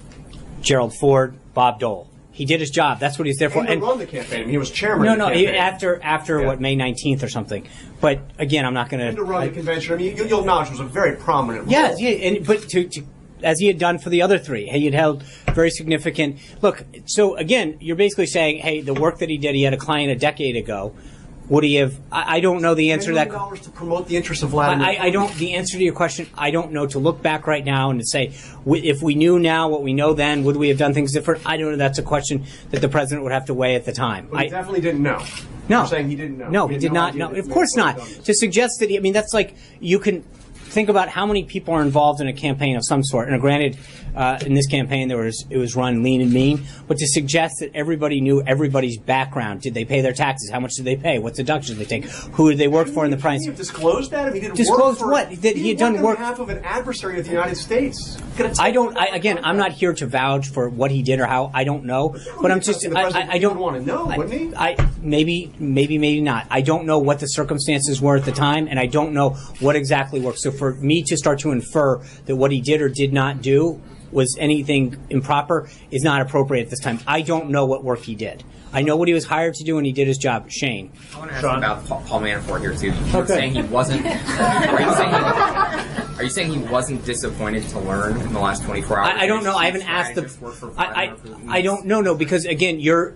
Gerald Ford, Bob Dole. He did his job. That's what he's there for. And to run the campaign. He was chairman No, of the no, campaign. he, after, after Yeah. what, May nineteenth or something. But, again, I'm not going And to run the convention. I mean, you, you'll acknowledge it was a very prominent role. Yeah, yeah, and, but to, to, as he had done for the other three, he had held very significant. Look, so again, you're basically saying, hey, the work that he did, he had a client a decade ago. Would he have? I, I don't know the answer to that. ten million dollars to promote the interests of Vladimir. I, I don't. The answer to your question, I don't know. To look back right now and to say, w- if we knew now what we know then, would we have done things different? I don't know. That's a question that the president would have to weigh at the time. But he I definitely didn't know. No. You're saying he didn't know. No, He he had did no not idea know. that Of he course had not. done this. To suggest that, he, I mean, that's like you can think about how many people are involved in a campaign of some sort. And granted, uh, in this campaign, there was it was run lean and mean. But to suggest that everybody knew everybody's background, did they pay their taxes? How much did they pay? What deductions did they take? Who did they work for in the price? He disclosed that. I mean, he didn't Disclosed work for, what? That he had done worked work- on behalf of an adversary of the United States. I don't. I, again, I'm not here to vouch for what he did or how. I don't know. But I'm just. The I, president I, I don't want to know, I, wouldn't he? I maybe, maybe, maybe not. I don't know what the circumstances were at the time, and I don't know what exactly worked. So for me to start to infer that what he did or did not do was anything improper is not appropriate at this time. I don't know what work he did. I know what he was hired to do, and he did his job. Shane. I want to ask about Paul, Paul Manafort here too. You're Okay. saying he wasn't. Are you saying, are you saying he wasn't disappointed to learn in the last twenty-four hours? I, I don't know. I haven't asked the. I, I, I don't know. No, because again, you're.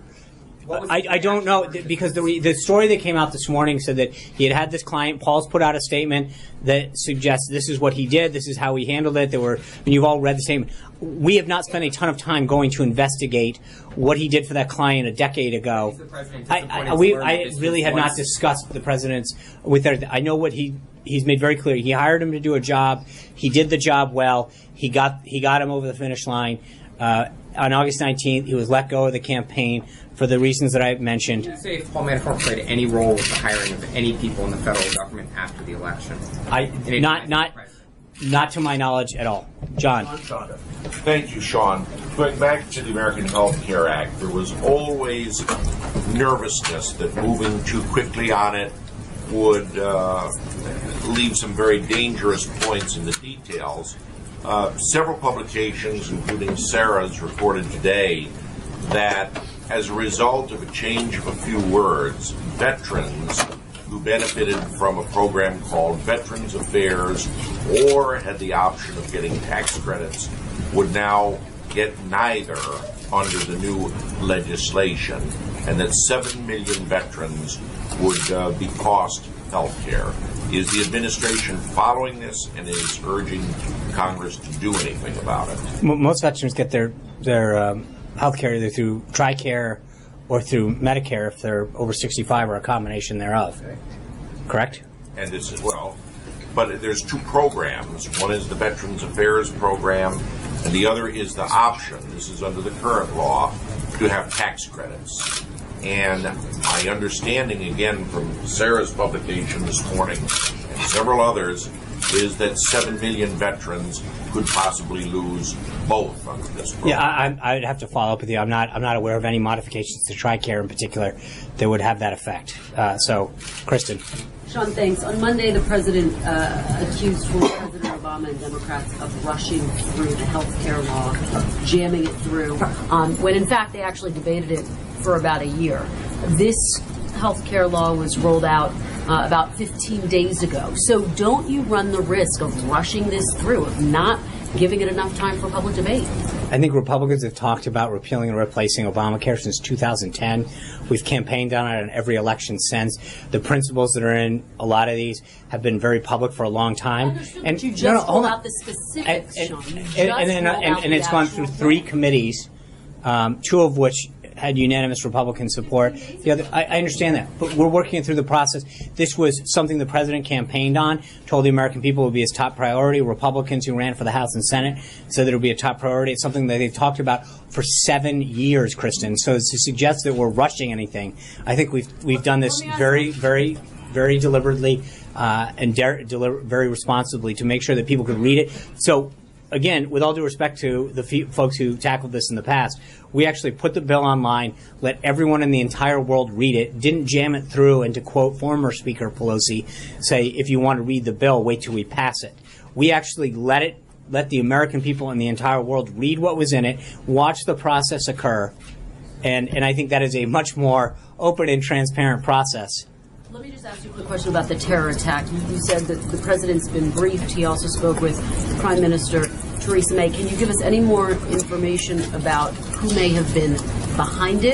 I, I don't know because the re, the story that came out this morning said that he had had this client. Paul's put out a statement that suggests this is what he did, this is how he handled it. There were, and you've all read the statement. We have not spent a ton of time going to investigate what he did for that client a decade ago. I, I, we, I really have not discussed the president's with their. I know what he. He's made very clear. He hired him to do a job. He did the job well. He got he got him over the finish line. Uh, on August nineteenth, he was let go of the campaign for the reasons that I mentioned. Did you say if Paul Manafort played any role with the hiring of any people in the federal government after the election? I not not not to my knowledge at all. John. Thank you, Sean. Going back to the American Health Care Act, there was always nervousness that moving too quickly on it would uh, leave some very dangerous points in the details. Uh, several publications, including Sarah's, reported today that as a result of a change of a few words, veterans who benefited from a program called Veterans Affairs or had the option of getting tax credits would now get neither under the new legislation, and that seven million veterans would uh, be cost health care. Is the administration following this and is urging Congress to do anything about it? M- most veterans get their their um, health care either through TRICARE or through Medicare if they're over sixty-five or a combination thereof. Okay. Correct? And this as well. But there's two programs. One is the Veterans Affairs program, and the other is the option, this is under the current law, to have tax credits. And my understanding, again, from Sarah's publication this morning and several others, is that seven million veterans could possibly lose both under this program. Yeah, I, I- I'd have to follow up with you. I'm not I'm not aware of any modifications to TRICARE in particular that would have that effect. Uh, so, Kristen. Sean, thanks. On Monday, the president uh, accused former President Obama and Democrats of rushing through the health care law, jamming it through, um, when in fact they actually debated it for about a year. This health care law was rolled out uh, about fifteen days ago. So don't you run the risk of rushing this through, of not giving it enough time for public debate? I think Republicans have talked about repealing and replacing Obamacare since two thousand ten. We've campaigned on it in every election since. The principles that are in a lot of these have been very public for a long time. And You just no, no, pull hold on. out the specifics, And- Sean. You and, just and, then, rolled and, out and the it's gone actual through three committees, um, two of which had unanimous Republican support. The other, I, I understand that, but we're working through the process. This was something the president campaigned on, told the American people it would be his top priority. Republicans who ran for the House and Senate said that it would be a top priority. It's something that they've talked about for seven years, Kristen. So to suggest that we're rushing anything, I think we've we've done this very, very, very deliberately uh, and dare, deliver, very responsibly to make sure that people could read it. So. Again, with all due respect to the fe- folks who tackled this in the past, we actually put the bill online, let everyone in the entire world read it, didn't jam it through, and to quote former Speaker Pelosi, say, if you want to read the bill, wait till we pass it. We actually let it, let the American people in the entire world read what was in it, watch the process occur, and, and I think that is a much more open and transparent process. Let me just ask you a quick question about the terror attack. You, you said that the president's been briefed. He also spoke with Prime Minister Theresa May. Can you give us any more information about who may have been behind it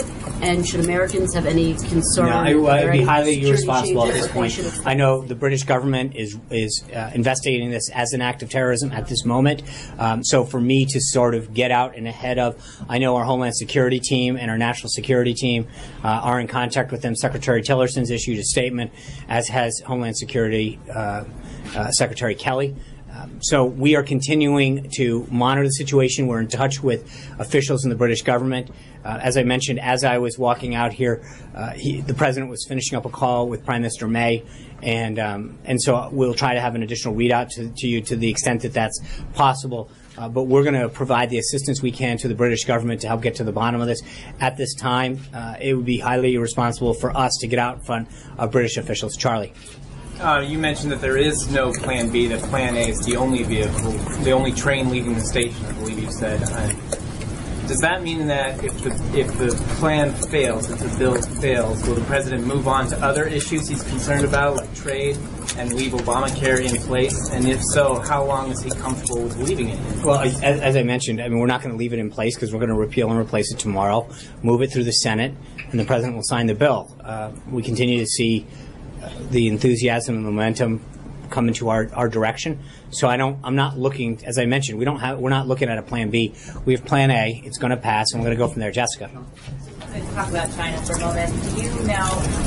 And should Americans have any concern? No, I, Are there I'd be any highly security irresponsible at changes this they point. should expect? I know the British government is is uh, investigating this as an act of terrorism at this moment. Um, so for me to sort of get out and ahead of, I know our Homeland Security team and our National Security team uh, are in contact with them. Secretary Tillerson's issued a statement, as has Homeland Security uh, uh, Secretary Kelly. Um, so we are continuing to monitor the situation. We're in touch with officials in the British government. Uh, as I mentioned, as I was walking out here, uh, he, the president was finishing up a call with Prime Minister May, and um, and so we'll try to have an additional readout to, to you to the extent that that's possible. Uh, but we're going to provide the assistance we can to the British government to help get to the bottom of this. At this time, uh, it would be highly irresponsible for us to get out in front of British officials. Charlie. Uh, you mentioned that there is no Plan B, that Plan A is the only vehicle, the only train leaving the station, I believe you said. Uh, does that mean that if the if the plan fails, if the bill fails, will the president move on to other issues he's concerned about, like trade, and leave Obamacare in place? And if so, how long is he comfortable with leaving it in place? Well, as, as I mentioned, I mean, we're not going to leave it in place because we're going to repeal and replace it tomorrow, move it through the Senate, and the president will sign the bill. Uh, we continue to see uh, the enthusiasm and momentum come into our, our direction. So I don't, I'm not looking, as I mentioned, we don't have, we're not looking at a plan B. We have plan A. It's going to pass, and we're going to go from there. Jessica. Let's talk about China for a moment. Do you now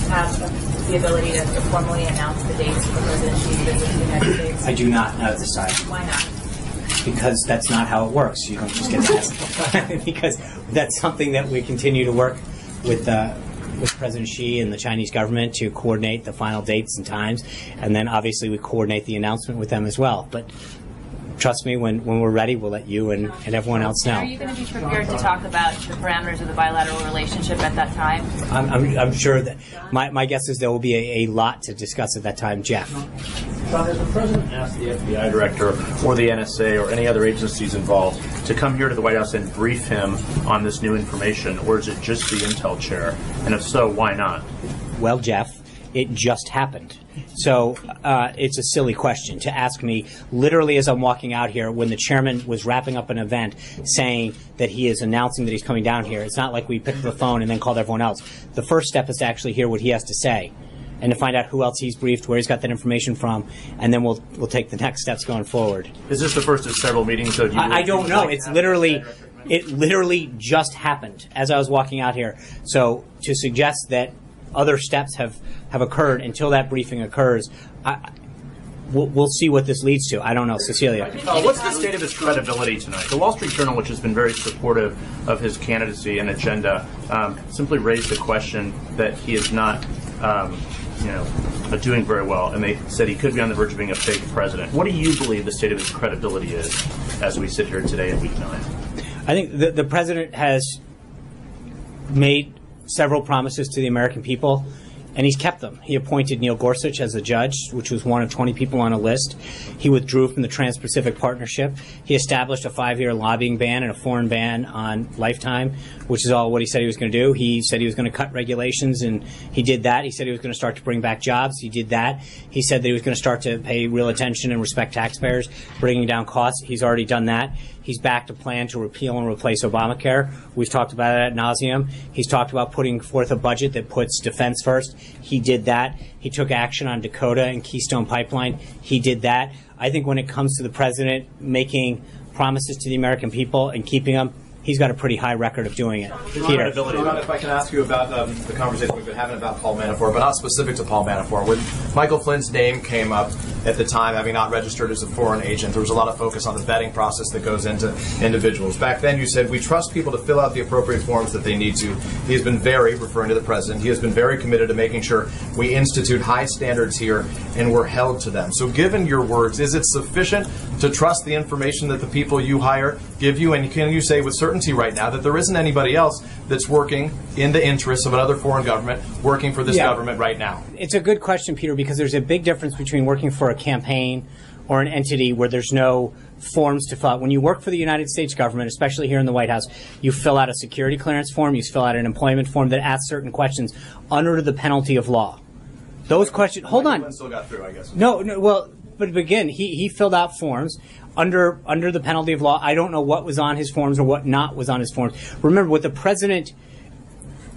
have the ability to, to formally announce the dates for President Xi to visit the United States? I do not at this time. Why not? Because that's not how it works. You don't just get to ask. Because that's something that we continue to work with uh, with President Xi and the Chinese government to coordinate the final dates and times, and then obviously we coordinate the announcement with them as well. But trust me, when, when we're ready, we'll let you and, and everyone else know. Are you going to be prepared to talk about the parameters of the bilateral relationship at that time? I'm, I'm, I'm sure that my, my guess is there will be a, a lot to discuss at that time. Jeff. John, has the president asked the F B I director or the N S A or any other agencies involved to come here to the White House and brief him on this new information, or is it just the intel chair? And if so, why not? Well, Jeff, it just happened. So uh, it's a silly question to ask me literally as I'm walking out here when the chairman was wrapping up an event saying that he is announcing that he's coming down here. It's not like we picked up the phone and then called everyone else. The first step is to actually hear what he has to say and to find out who else he's briefed, where he's got that information from, and then we'll we'll take the next steps going forward. Is this the first of several meetings? So do you I, I don't know. It's literally, it literally just happened as I was walking out here. So to suggest that other steps have, have occurred until that briefing occurs, I, we'll, we'll see what this leads to. I don't know. Cecilia. Uh, what's the state of his credibility tonight? The Wall Street Journal, which has been very supportive of his candidacy and agenda, um, simply raised the question that he is not, um, you know, uh, doing very well, and they said he could be on the verge of being a fake president. What do you believe the state of his credibility is as we sit here today in week nine? I think the, the president has made several promises to the American people, and he's kept them. He appointed Neil Gorsuch as a judge, which was one of twenty people on a list. He withdrew from the Trans-Pacific Partnership. He established a five-year lobbying ban and a foreign ban on Lifetime, which is all what he said he was going to do. He said he was going to cut regulations, and he did that. He said he was going to start to bring back jobs. He did that. He said that he was going to start to pay real attention and respect taxpayers, bringing down costs. He's already done that. He's backed a plan to repeal and replace Obamacare. We've talked about it ad nauseum. He's talked about putting forth a budget that puts defense first. He did that. He took action on Dakota and Keystone Pipeline. He did that. I think when it comes to the president making promises to the American people and keeping them, he's got a pretty high record of doing it. Peter. Ron, if I can ask you about um, the conversation we've been having about Paul Manafort, but not specific to Paul Manafort. When Michael Flynn's name came up at the time, having not registered as a foreign agent, there was a lot of focus on the vetting process that goes into individuals. Back then you said, we trust people to fill out the appropriate forms that they need to. He has been very, referring to the president, he has been very committed to making sure we institute high standards here and we're held to them. So given your words, is it sufficient to trust the information that the people you hire give you? And can you say with certainty right now that there isn't anybody else that's working in the interests of another foreign government working for this Yeah. government right now? It's a good question, Peter, because there's a big difference between working for a campaign or an entity where there's no forms to fill out. When you work for the United States government, especially here in the White House, you fill out a security clearance form, you fill out an employment form that asks certain questions under the penalty of law. Those questions, hold on. Flynn still got through, I guess. No, no, well, but again, he, he filled out forms under under the penalty of law. I don't know what was on his forms or what not was on his forms. Remember, what the president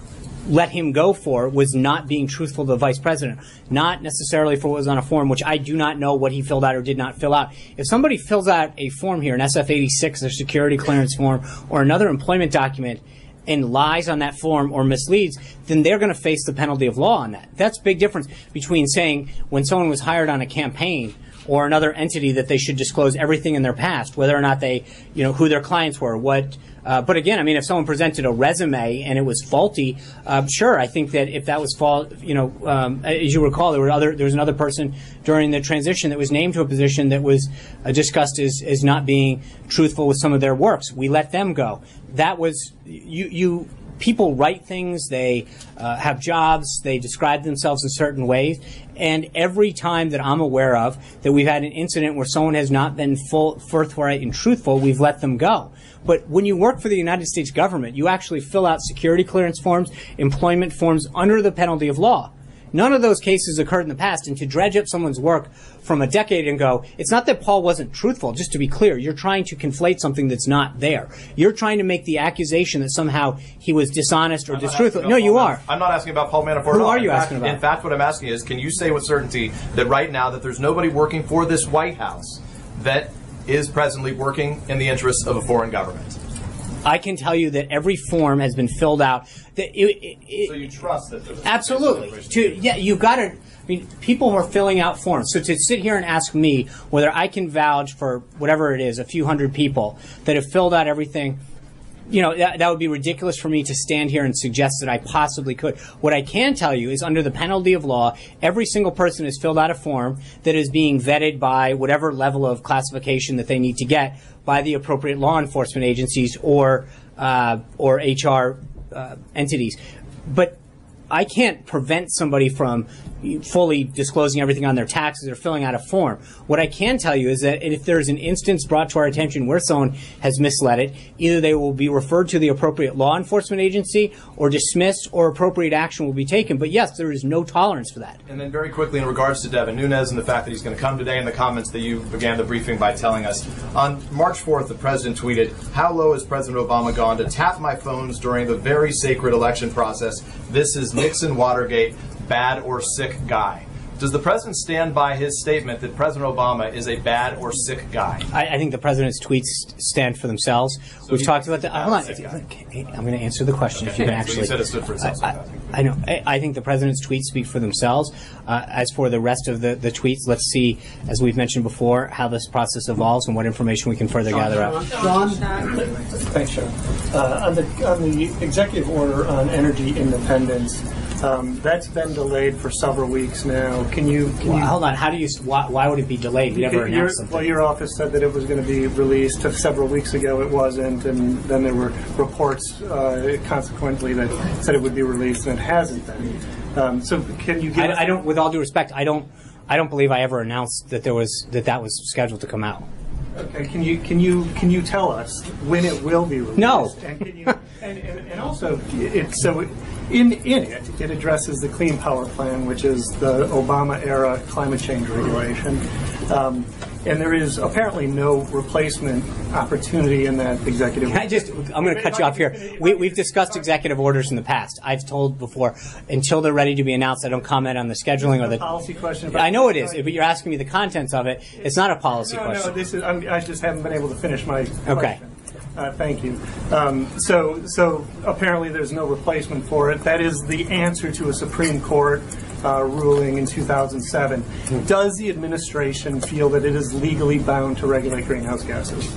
let him go for was not being truthful to the vice president, not necessarily for what was on a form, which I do not know what he filled out or did not fill out. If somebody fills out a form here, an S F eighty-six, a security clearance form, or another employment document, and lies on that form or misleads, then they're going to face the penalty of law on that. That's a big difference between saying when someone was hired on a campaign or another entity that they should disclose everything in their past, whether or not they, you know, who their clients were, what. Uh, but again, I mean, if someone presented a resume and it was faulty, uh, sure, I think that if that was fault, you know, um, as you recall, there were other, there was another person during the transition that was named to a position that was uh, discussed as, as not being truthful with some of their works. We let them go. That was you. You people write things. They uh, have jobs. They describe themselves in certain ways. And every time that I'm aware of that we've had an incident where someone has not been full, forthright and truthful, we've let them go. But when you work for the United States government, you actually fill out security clearance forms, employment forms under the penalty of law. None of those cases occurred in the past, and to dredge up someone's work from a decade ago, it's not that Paul wasn't truthful. Just to be clear, you're trying to conflate something that's not there. You're trying to make the accusation that somehow he was dishonest or distruthful. No, you are. I'm not asking about Paul Manafort. Who are you asking about? In fact, what I'm asking is, can you say with certainty that right now that there's nobody working for this White House that is presently working in the interests of a foreign government? I can tell you that every form has been filled out. That it, it, it, so you trust that there's absolutely. To, yeah, you got to. I mean, people who are filling out forms. So to sit here and ask me whether I can vouch for whatever it is, a few hundred people that have filled out everything, you know, that, that would be ridiculous for me to stand here and suggest that I possibly could. What I can tell you is under the penalty of law, every single person has filled out a form that is being vetted by whatever level of classification that they need to get by the appropriate law enforcement agencies or uh, or H R uh, entities. But I can't prevent somebody from fully disclosing everything on their taxes or filling out a form. What I can tell you is that if there's an instance brought to our attention where someone has misled it, either they will be referred to the appropriate law enforcement agency or dismissed, or appropriate action will be taken. But yes, there is no tolerance for that. And then very quickly in regards to Devin Nunes and the fact that he's going to come today and the comments that you began the briefing by telling us. On March fourth, the president tweeted, "How low has President Obama gone to tap my phones during the very sacred election process? This is Nixon Watergate, bad or sick guy." Does the president stand by his statement that President Obama is a bad or sick guy? I, I think the president's tweets stand for themselves. So We've talked about that. Hold on. I'm going to answer the question. Okay. If you can So actually. you said it stood for itself. I, I, I know. I, I think the president's tweets speak for themselves. Uh, as for the rest of the, the tweets, let's see, as we've mentioned before, how this process evolves and what information we can further gather out. John? Thanks, Sean. Uh, on, the, on the executive order on energy independence, um, that's been delayed for several weeks now. Can you? Can Well, you hold on. How do you? Why, why would it be delayed? We never Your- announced something. Well, your office said that it was going to be released several weeks ago. It wasn't, and then there were reports, uh, consequently, that said it would be released, and it hasn't been. Um, so, can you give? us I, I don't. With all due respect, I don't. I don't believe I ever announced that there was that that was scheduled to come out. Okay, can you can you can you tell us when it will be released? No. And can you and, and, and also it so in in it it addresses the Clean Power Plan, which is the Obama era climate change regulation. Um, and there is apparently no replacement opportunity in that executive Can I just, I'm going to cut you off here. We, we've discussed executive orders in the past. I've told before, until they're ready to be announced, I don't comment on the scheduling or the policy question. About I know it is, but you're asking me the contents of it. It's not a policy no, question. No, this is, I'm, I just haven't been able to finish my question. Okay. Uh, thank you. Um, so, so apparently there's no replacement for it. That is the answer to a Supreme Court uh, ruling in two thousand seven. Does the administration feel that it is legally bound to regulate greenhouse gases?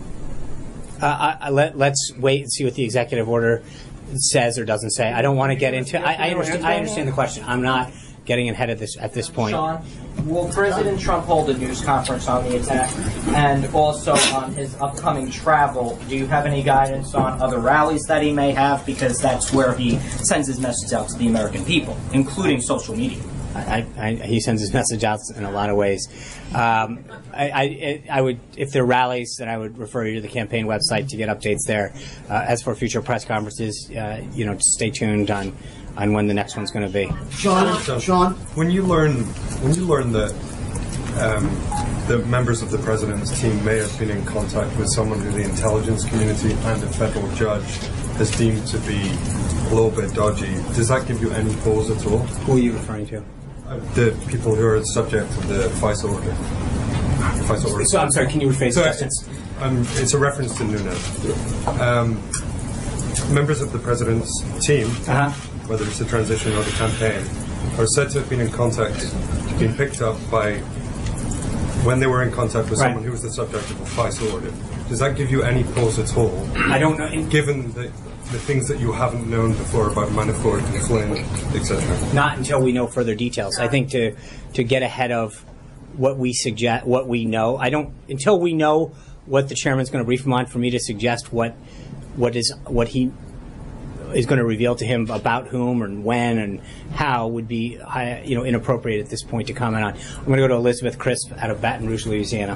Uh, I, I let, let's wait and see what the executive order says or doesn't say. I don't want to get into. I, I understand. I understand the question. I'm not getting ahead of this at this point. Sean, will President Trump hold a news conference on the attack? And also on his upcoming travel, do you have any guidance on other rallies that he may have? Because that's where he sends his message out to the American people, including social media. I, I, he sends his message out in a lot of ways. Um, I, I, I would, if there are rallies, then I would refer you to the campaign website to get updates there. Uh, as for future press conferences, uh, you know, stay tuned on, on when the next one's going to be. Sean, Sean, when you learn when you learn that um, the members of the president's team may have been in contact with someone in the intelligence community and a federal judge, is deemed to be a little bit dodgy, does that give you any pause at all? Who are you referring to? Uh, the people who are subject to the FISA order. FISA order. So I'm sorry, can you rephrase so the sentence? Um, it's a reference to Nunes. Um, members of the president's team, uh-huh. whether it's the transition or the campaign, are said to have been in contact, been picked up by, when they were in contact with right. someone who was the subject of a FISA order. Does that give you any pause at all? I don't know. Given the, the things that you haven't known before about Manafort and Flynn, et cetera? Not until we know further details. I think to to get ahead of what we suggest, what we know, I don't until we know what the chairman's going to brief him on. For me to suggest what what is what he is going to reveal to him about whom and when and how would be you know inappropriate at this point to comment on. I'm going to go to Elizabeth Crisp out of Baton Rouge, Louisiana.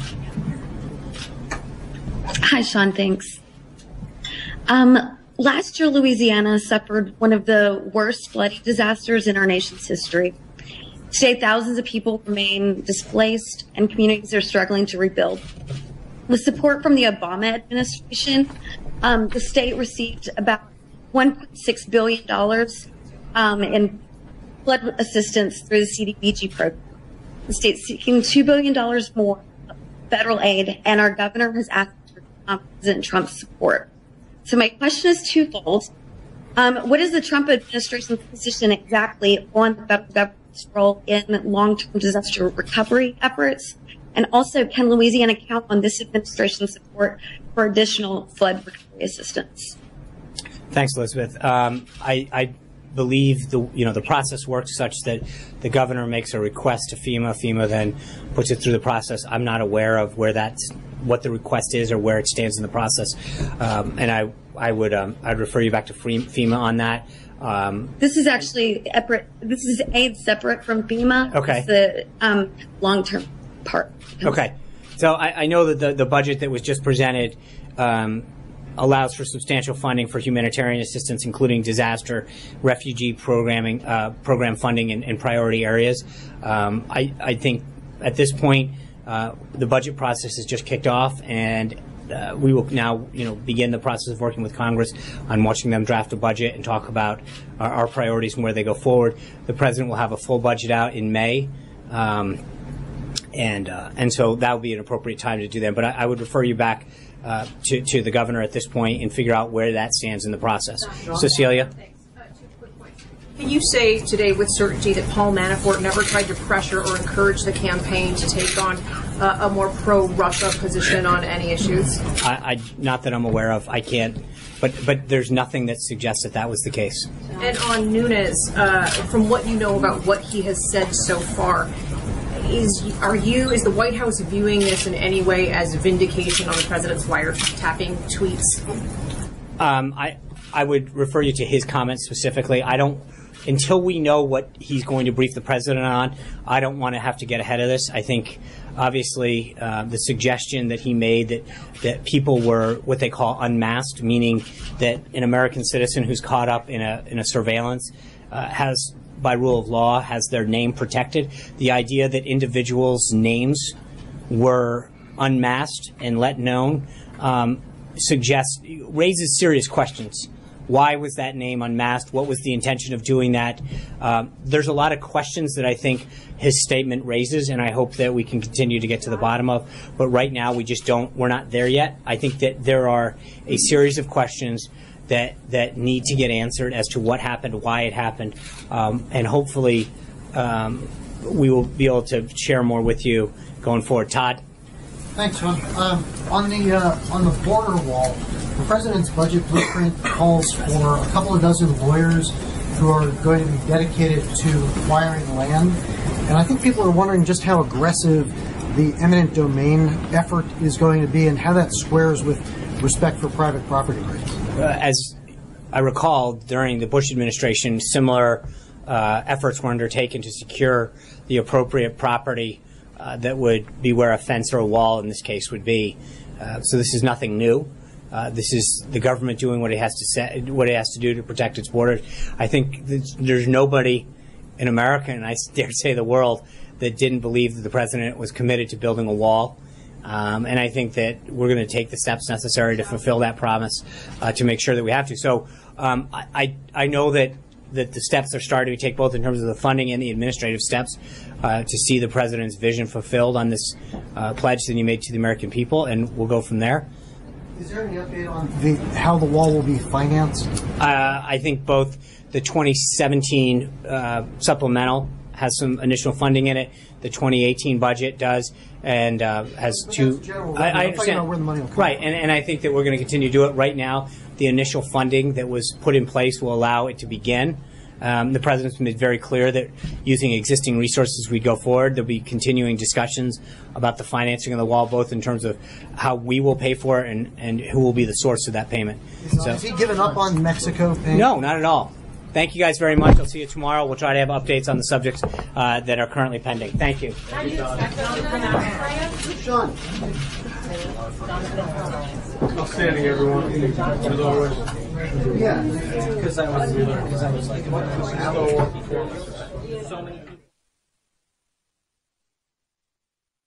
Hi, Sean. Thanks. Um, last year, Louisiana suffered one of the worst flooding disasters in our nation's history. Today, thousands of people remain displaced and communities are struggling to rebuild. With support from the Obama administration, um, the state received about one point six billion dollars um, in flood assistance through the C D B G program. The state's seeking two billion dollars more federal aid, and our governor has asked for um, President Trump's support. So my question is twofold. Um, what is the Trump administration's position exactly on the federal government's role in long-term disaster recovery efforts? And also, can Louisiana count on this administration's support for additional flood recovery assistance? Thanks, Elizabeth. Um, I, I believe the you know the process works such that the governor makes a request to FEMA. FEMA then puts it through the process. I'm not aware of where that's what the request is or where it stands in the process, um, and I I would um, I'd refer you back to FEMA on that. Um, this is actually separate. This is aid separate from FEMA. Okay. It's the um, long-term part. Okay. So I, I know that the, the budget that was just presented um, allows for substantial funding for humanitarian assistance, including disaster, refugee programming, uh, program funding in, in priority areas. Um, I, I think at this point uh, the budget process has just kicked off, and uh, we will now, you know, begin the process of working with Congress on watching them draft a budget and talk about our, our priorities and where they go forward. The president will have a full budget out in May. Um, And uh, and so that would be an appropriate time to do that. But I, I would refer you back uh, to, to the governor at this point and figure out where that stands in the process. Cecilia? Can you say today with certainty that Paul Manafort never tried to pressure or encourage the campaign to take on uh, a more pro-Russia position on any issues? I, I, not that I'm aware of. I can't. But but there's nothing that suggests that that was the case. And on Nunes, uh, from what you know about what he has said so far, Is are you is the White House viewing this in any way as vindication on the president's wiretapping tweets? Um, I I would refer you to his comments specifically. I don't until we know what he's going to brief the president on. I don't want to have to get ahead of this. I think obviously uh, the suggestion that he made that that people were what they call unmasked, meaning that an American citizen who's caught up in a in a surveillance uh, has, by rule of law, has their name protected. The idea that individuals' names were unmasked and let known um, suggests raises serious questions. Why was that name unmasked? What was the intention of doing that? Um, there's a lot of questions that I think his statement raises, and I hope that we can continue to get to the bottom of. But right now, we just don't. We're not there yet. I think that there are a series of questions that that need to get answered as to what happened, why it happened, um, and hopefully um, we will be able to share more with you going forward. Todd? Thanks, Sean. Um, on the uh, on the border wall, the president's budget blueprint calls for a couple of dozen lawyers who are going to be dedicated to acquiring land, and I think people are wondering just how aggressive the eminent domain effort is going to be and how that squares with respect for private property rights. Uh, as I recall, during the Bush administration, similar uh, efforts were undertaken to secure the appropriate property uh, that would be where a fence or a wall, in this case, would be. Uh, so this is nothing new. Uh, this is the government doing what it has to say, what it has to do to protect its borders. I think there's nobody in America, and I dare say the world, that didn't believe that the president was committed to building a wall. Um, and I think that we're going to take the steps necessary to fulfill that promise uh, to make sure that we have to. So um, I, I know that, that the steps are starting to take both in terms of the funding and the administrative steps uh, to see the President's vision fulfilled on this uh, pledge that he made to the American people, and we'll go from there. Is there any update on the, how the wall will be financed? Uh, I think both the twenty seventeen uh, supplemental has some initial funding in it. The twenty eighteen budget does, and uh, has But two. that's general. I, I I'm talking understand about where the money will come right, and, and I think that we're going to continue to do it. Right now, the initial funding that was put in place will allow it to begin. Um, the President's made very clear that using existing resources, we'd go forward. There'll be continuing discussions about the financing of the wall, both in terms of how we will pay for it and, and who will be the source of that payment. So, has he given up on Mexico paying? No, not at all. Thank you guys very much. I'll see you tomorrow. We'll try to have updates on the subjects uh, that are currently pending. Thank you. How do you expect them to come out? Sean. Outstanding, everyone. As always. Yeah. Because I was, because I was like, so many people.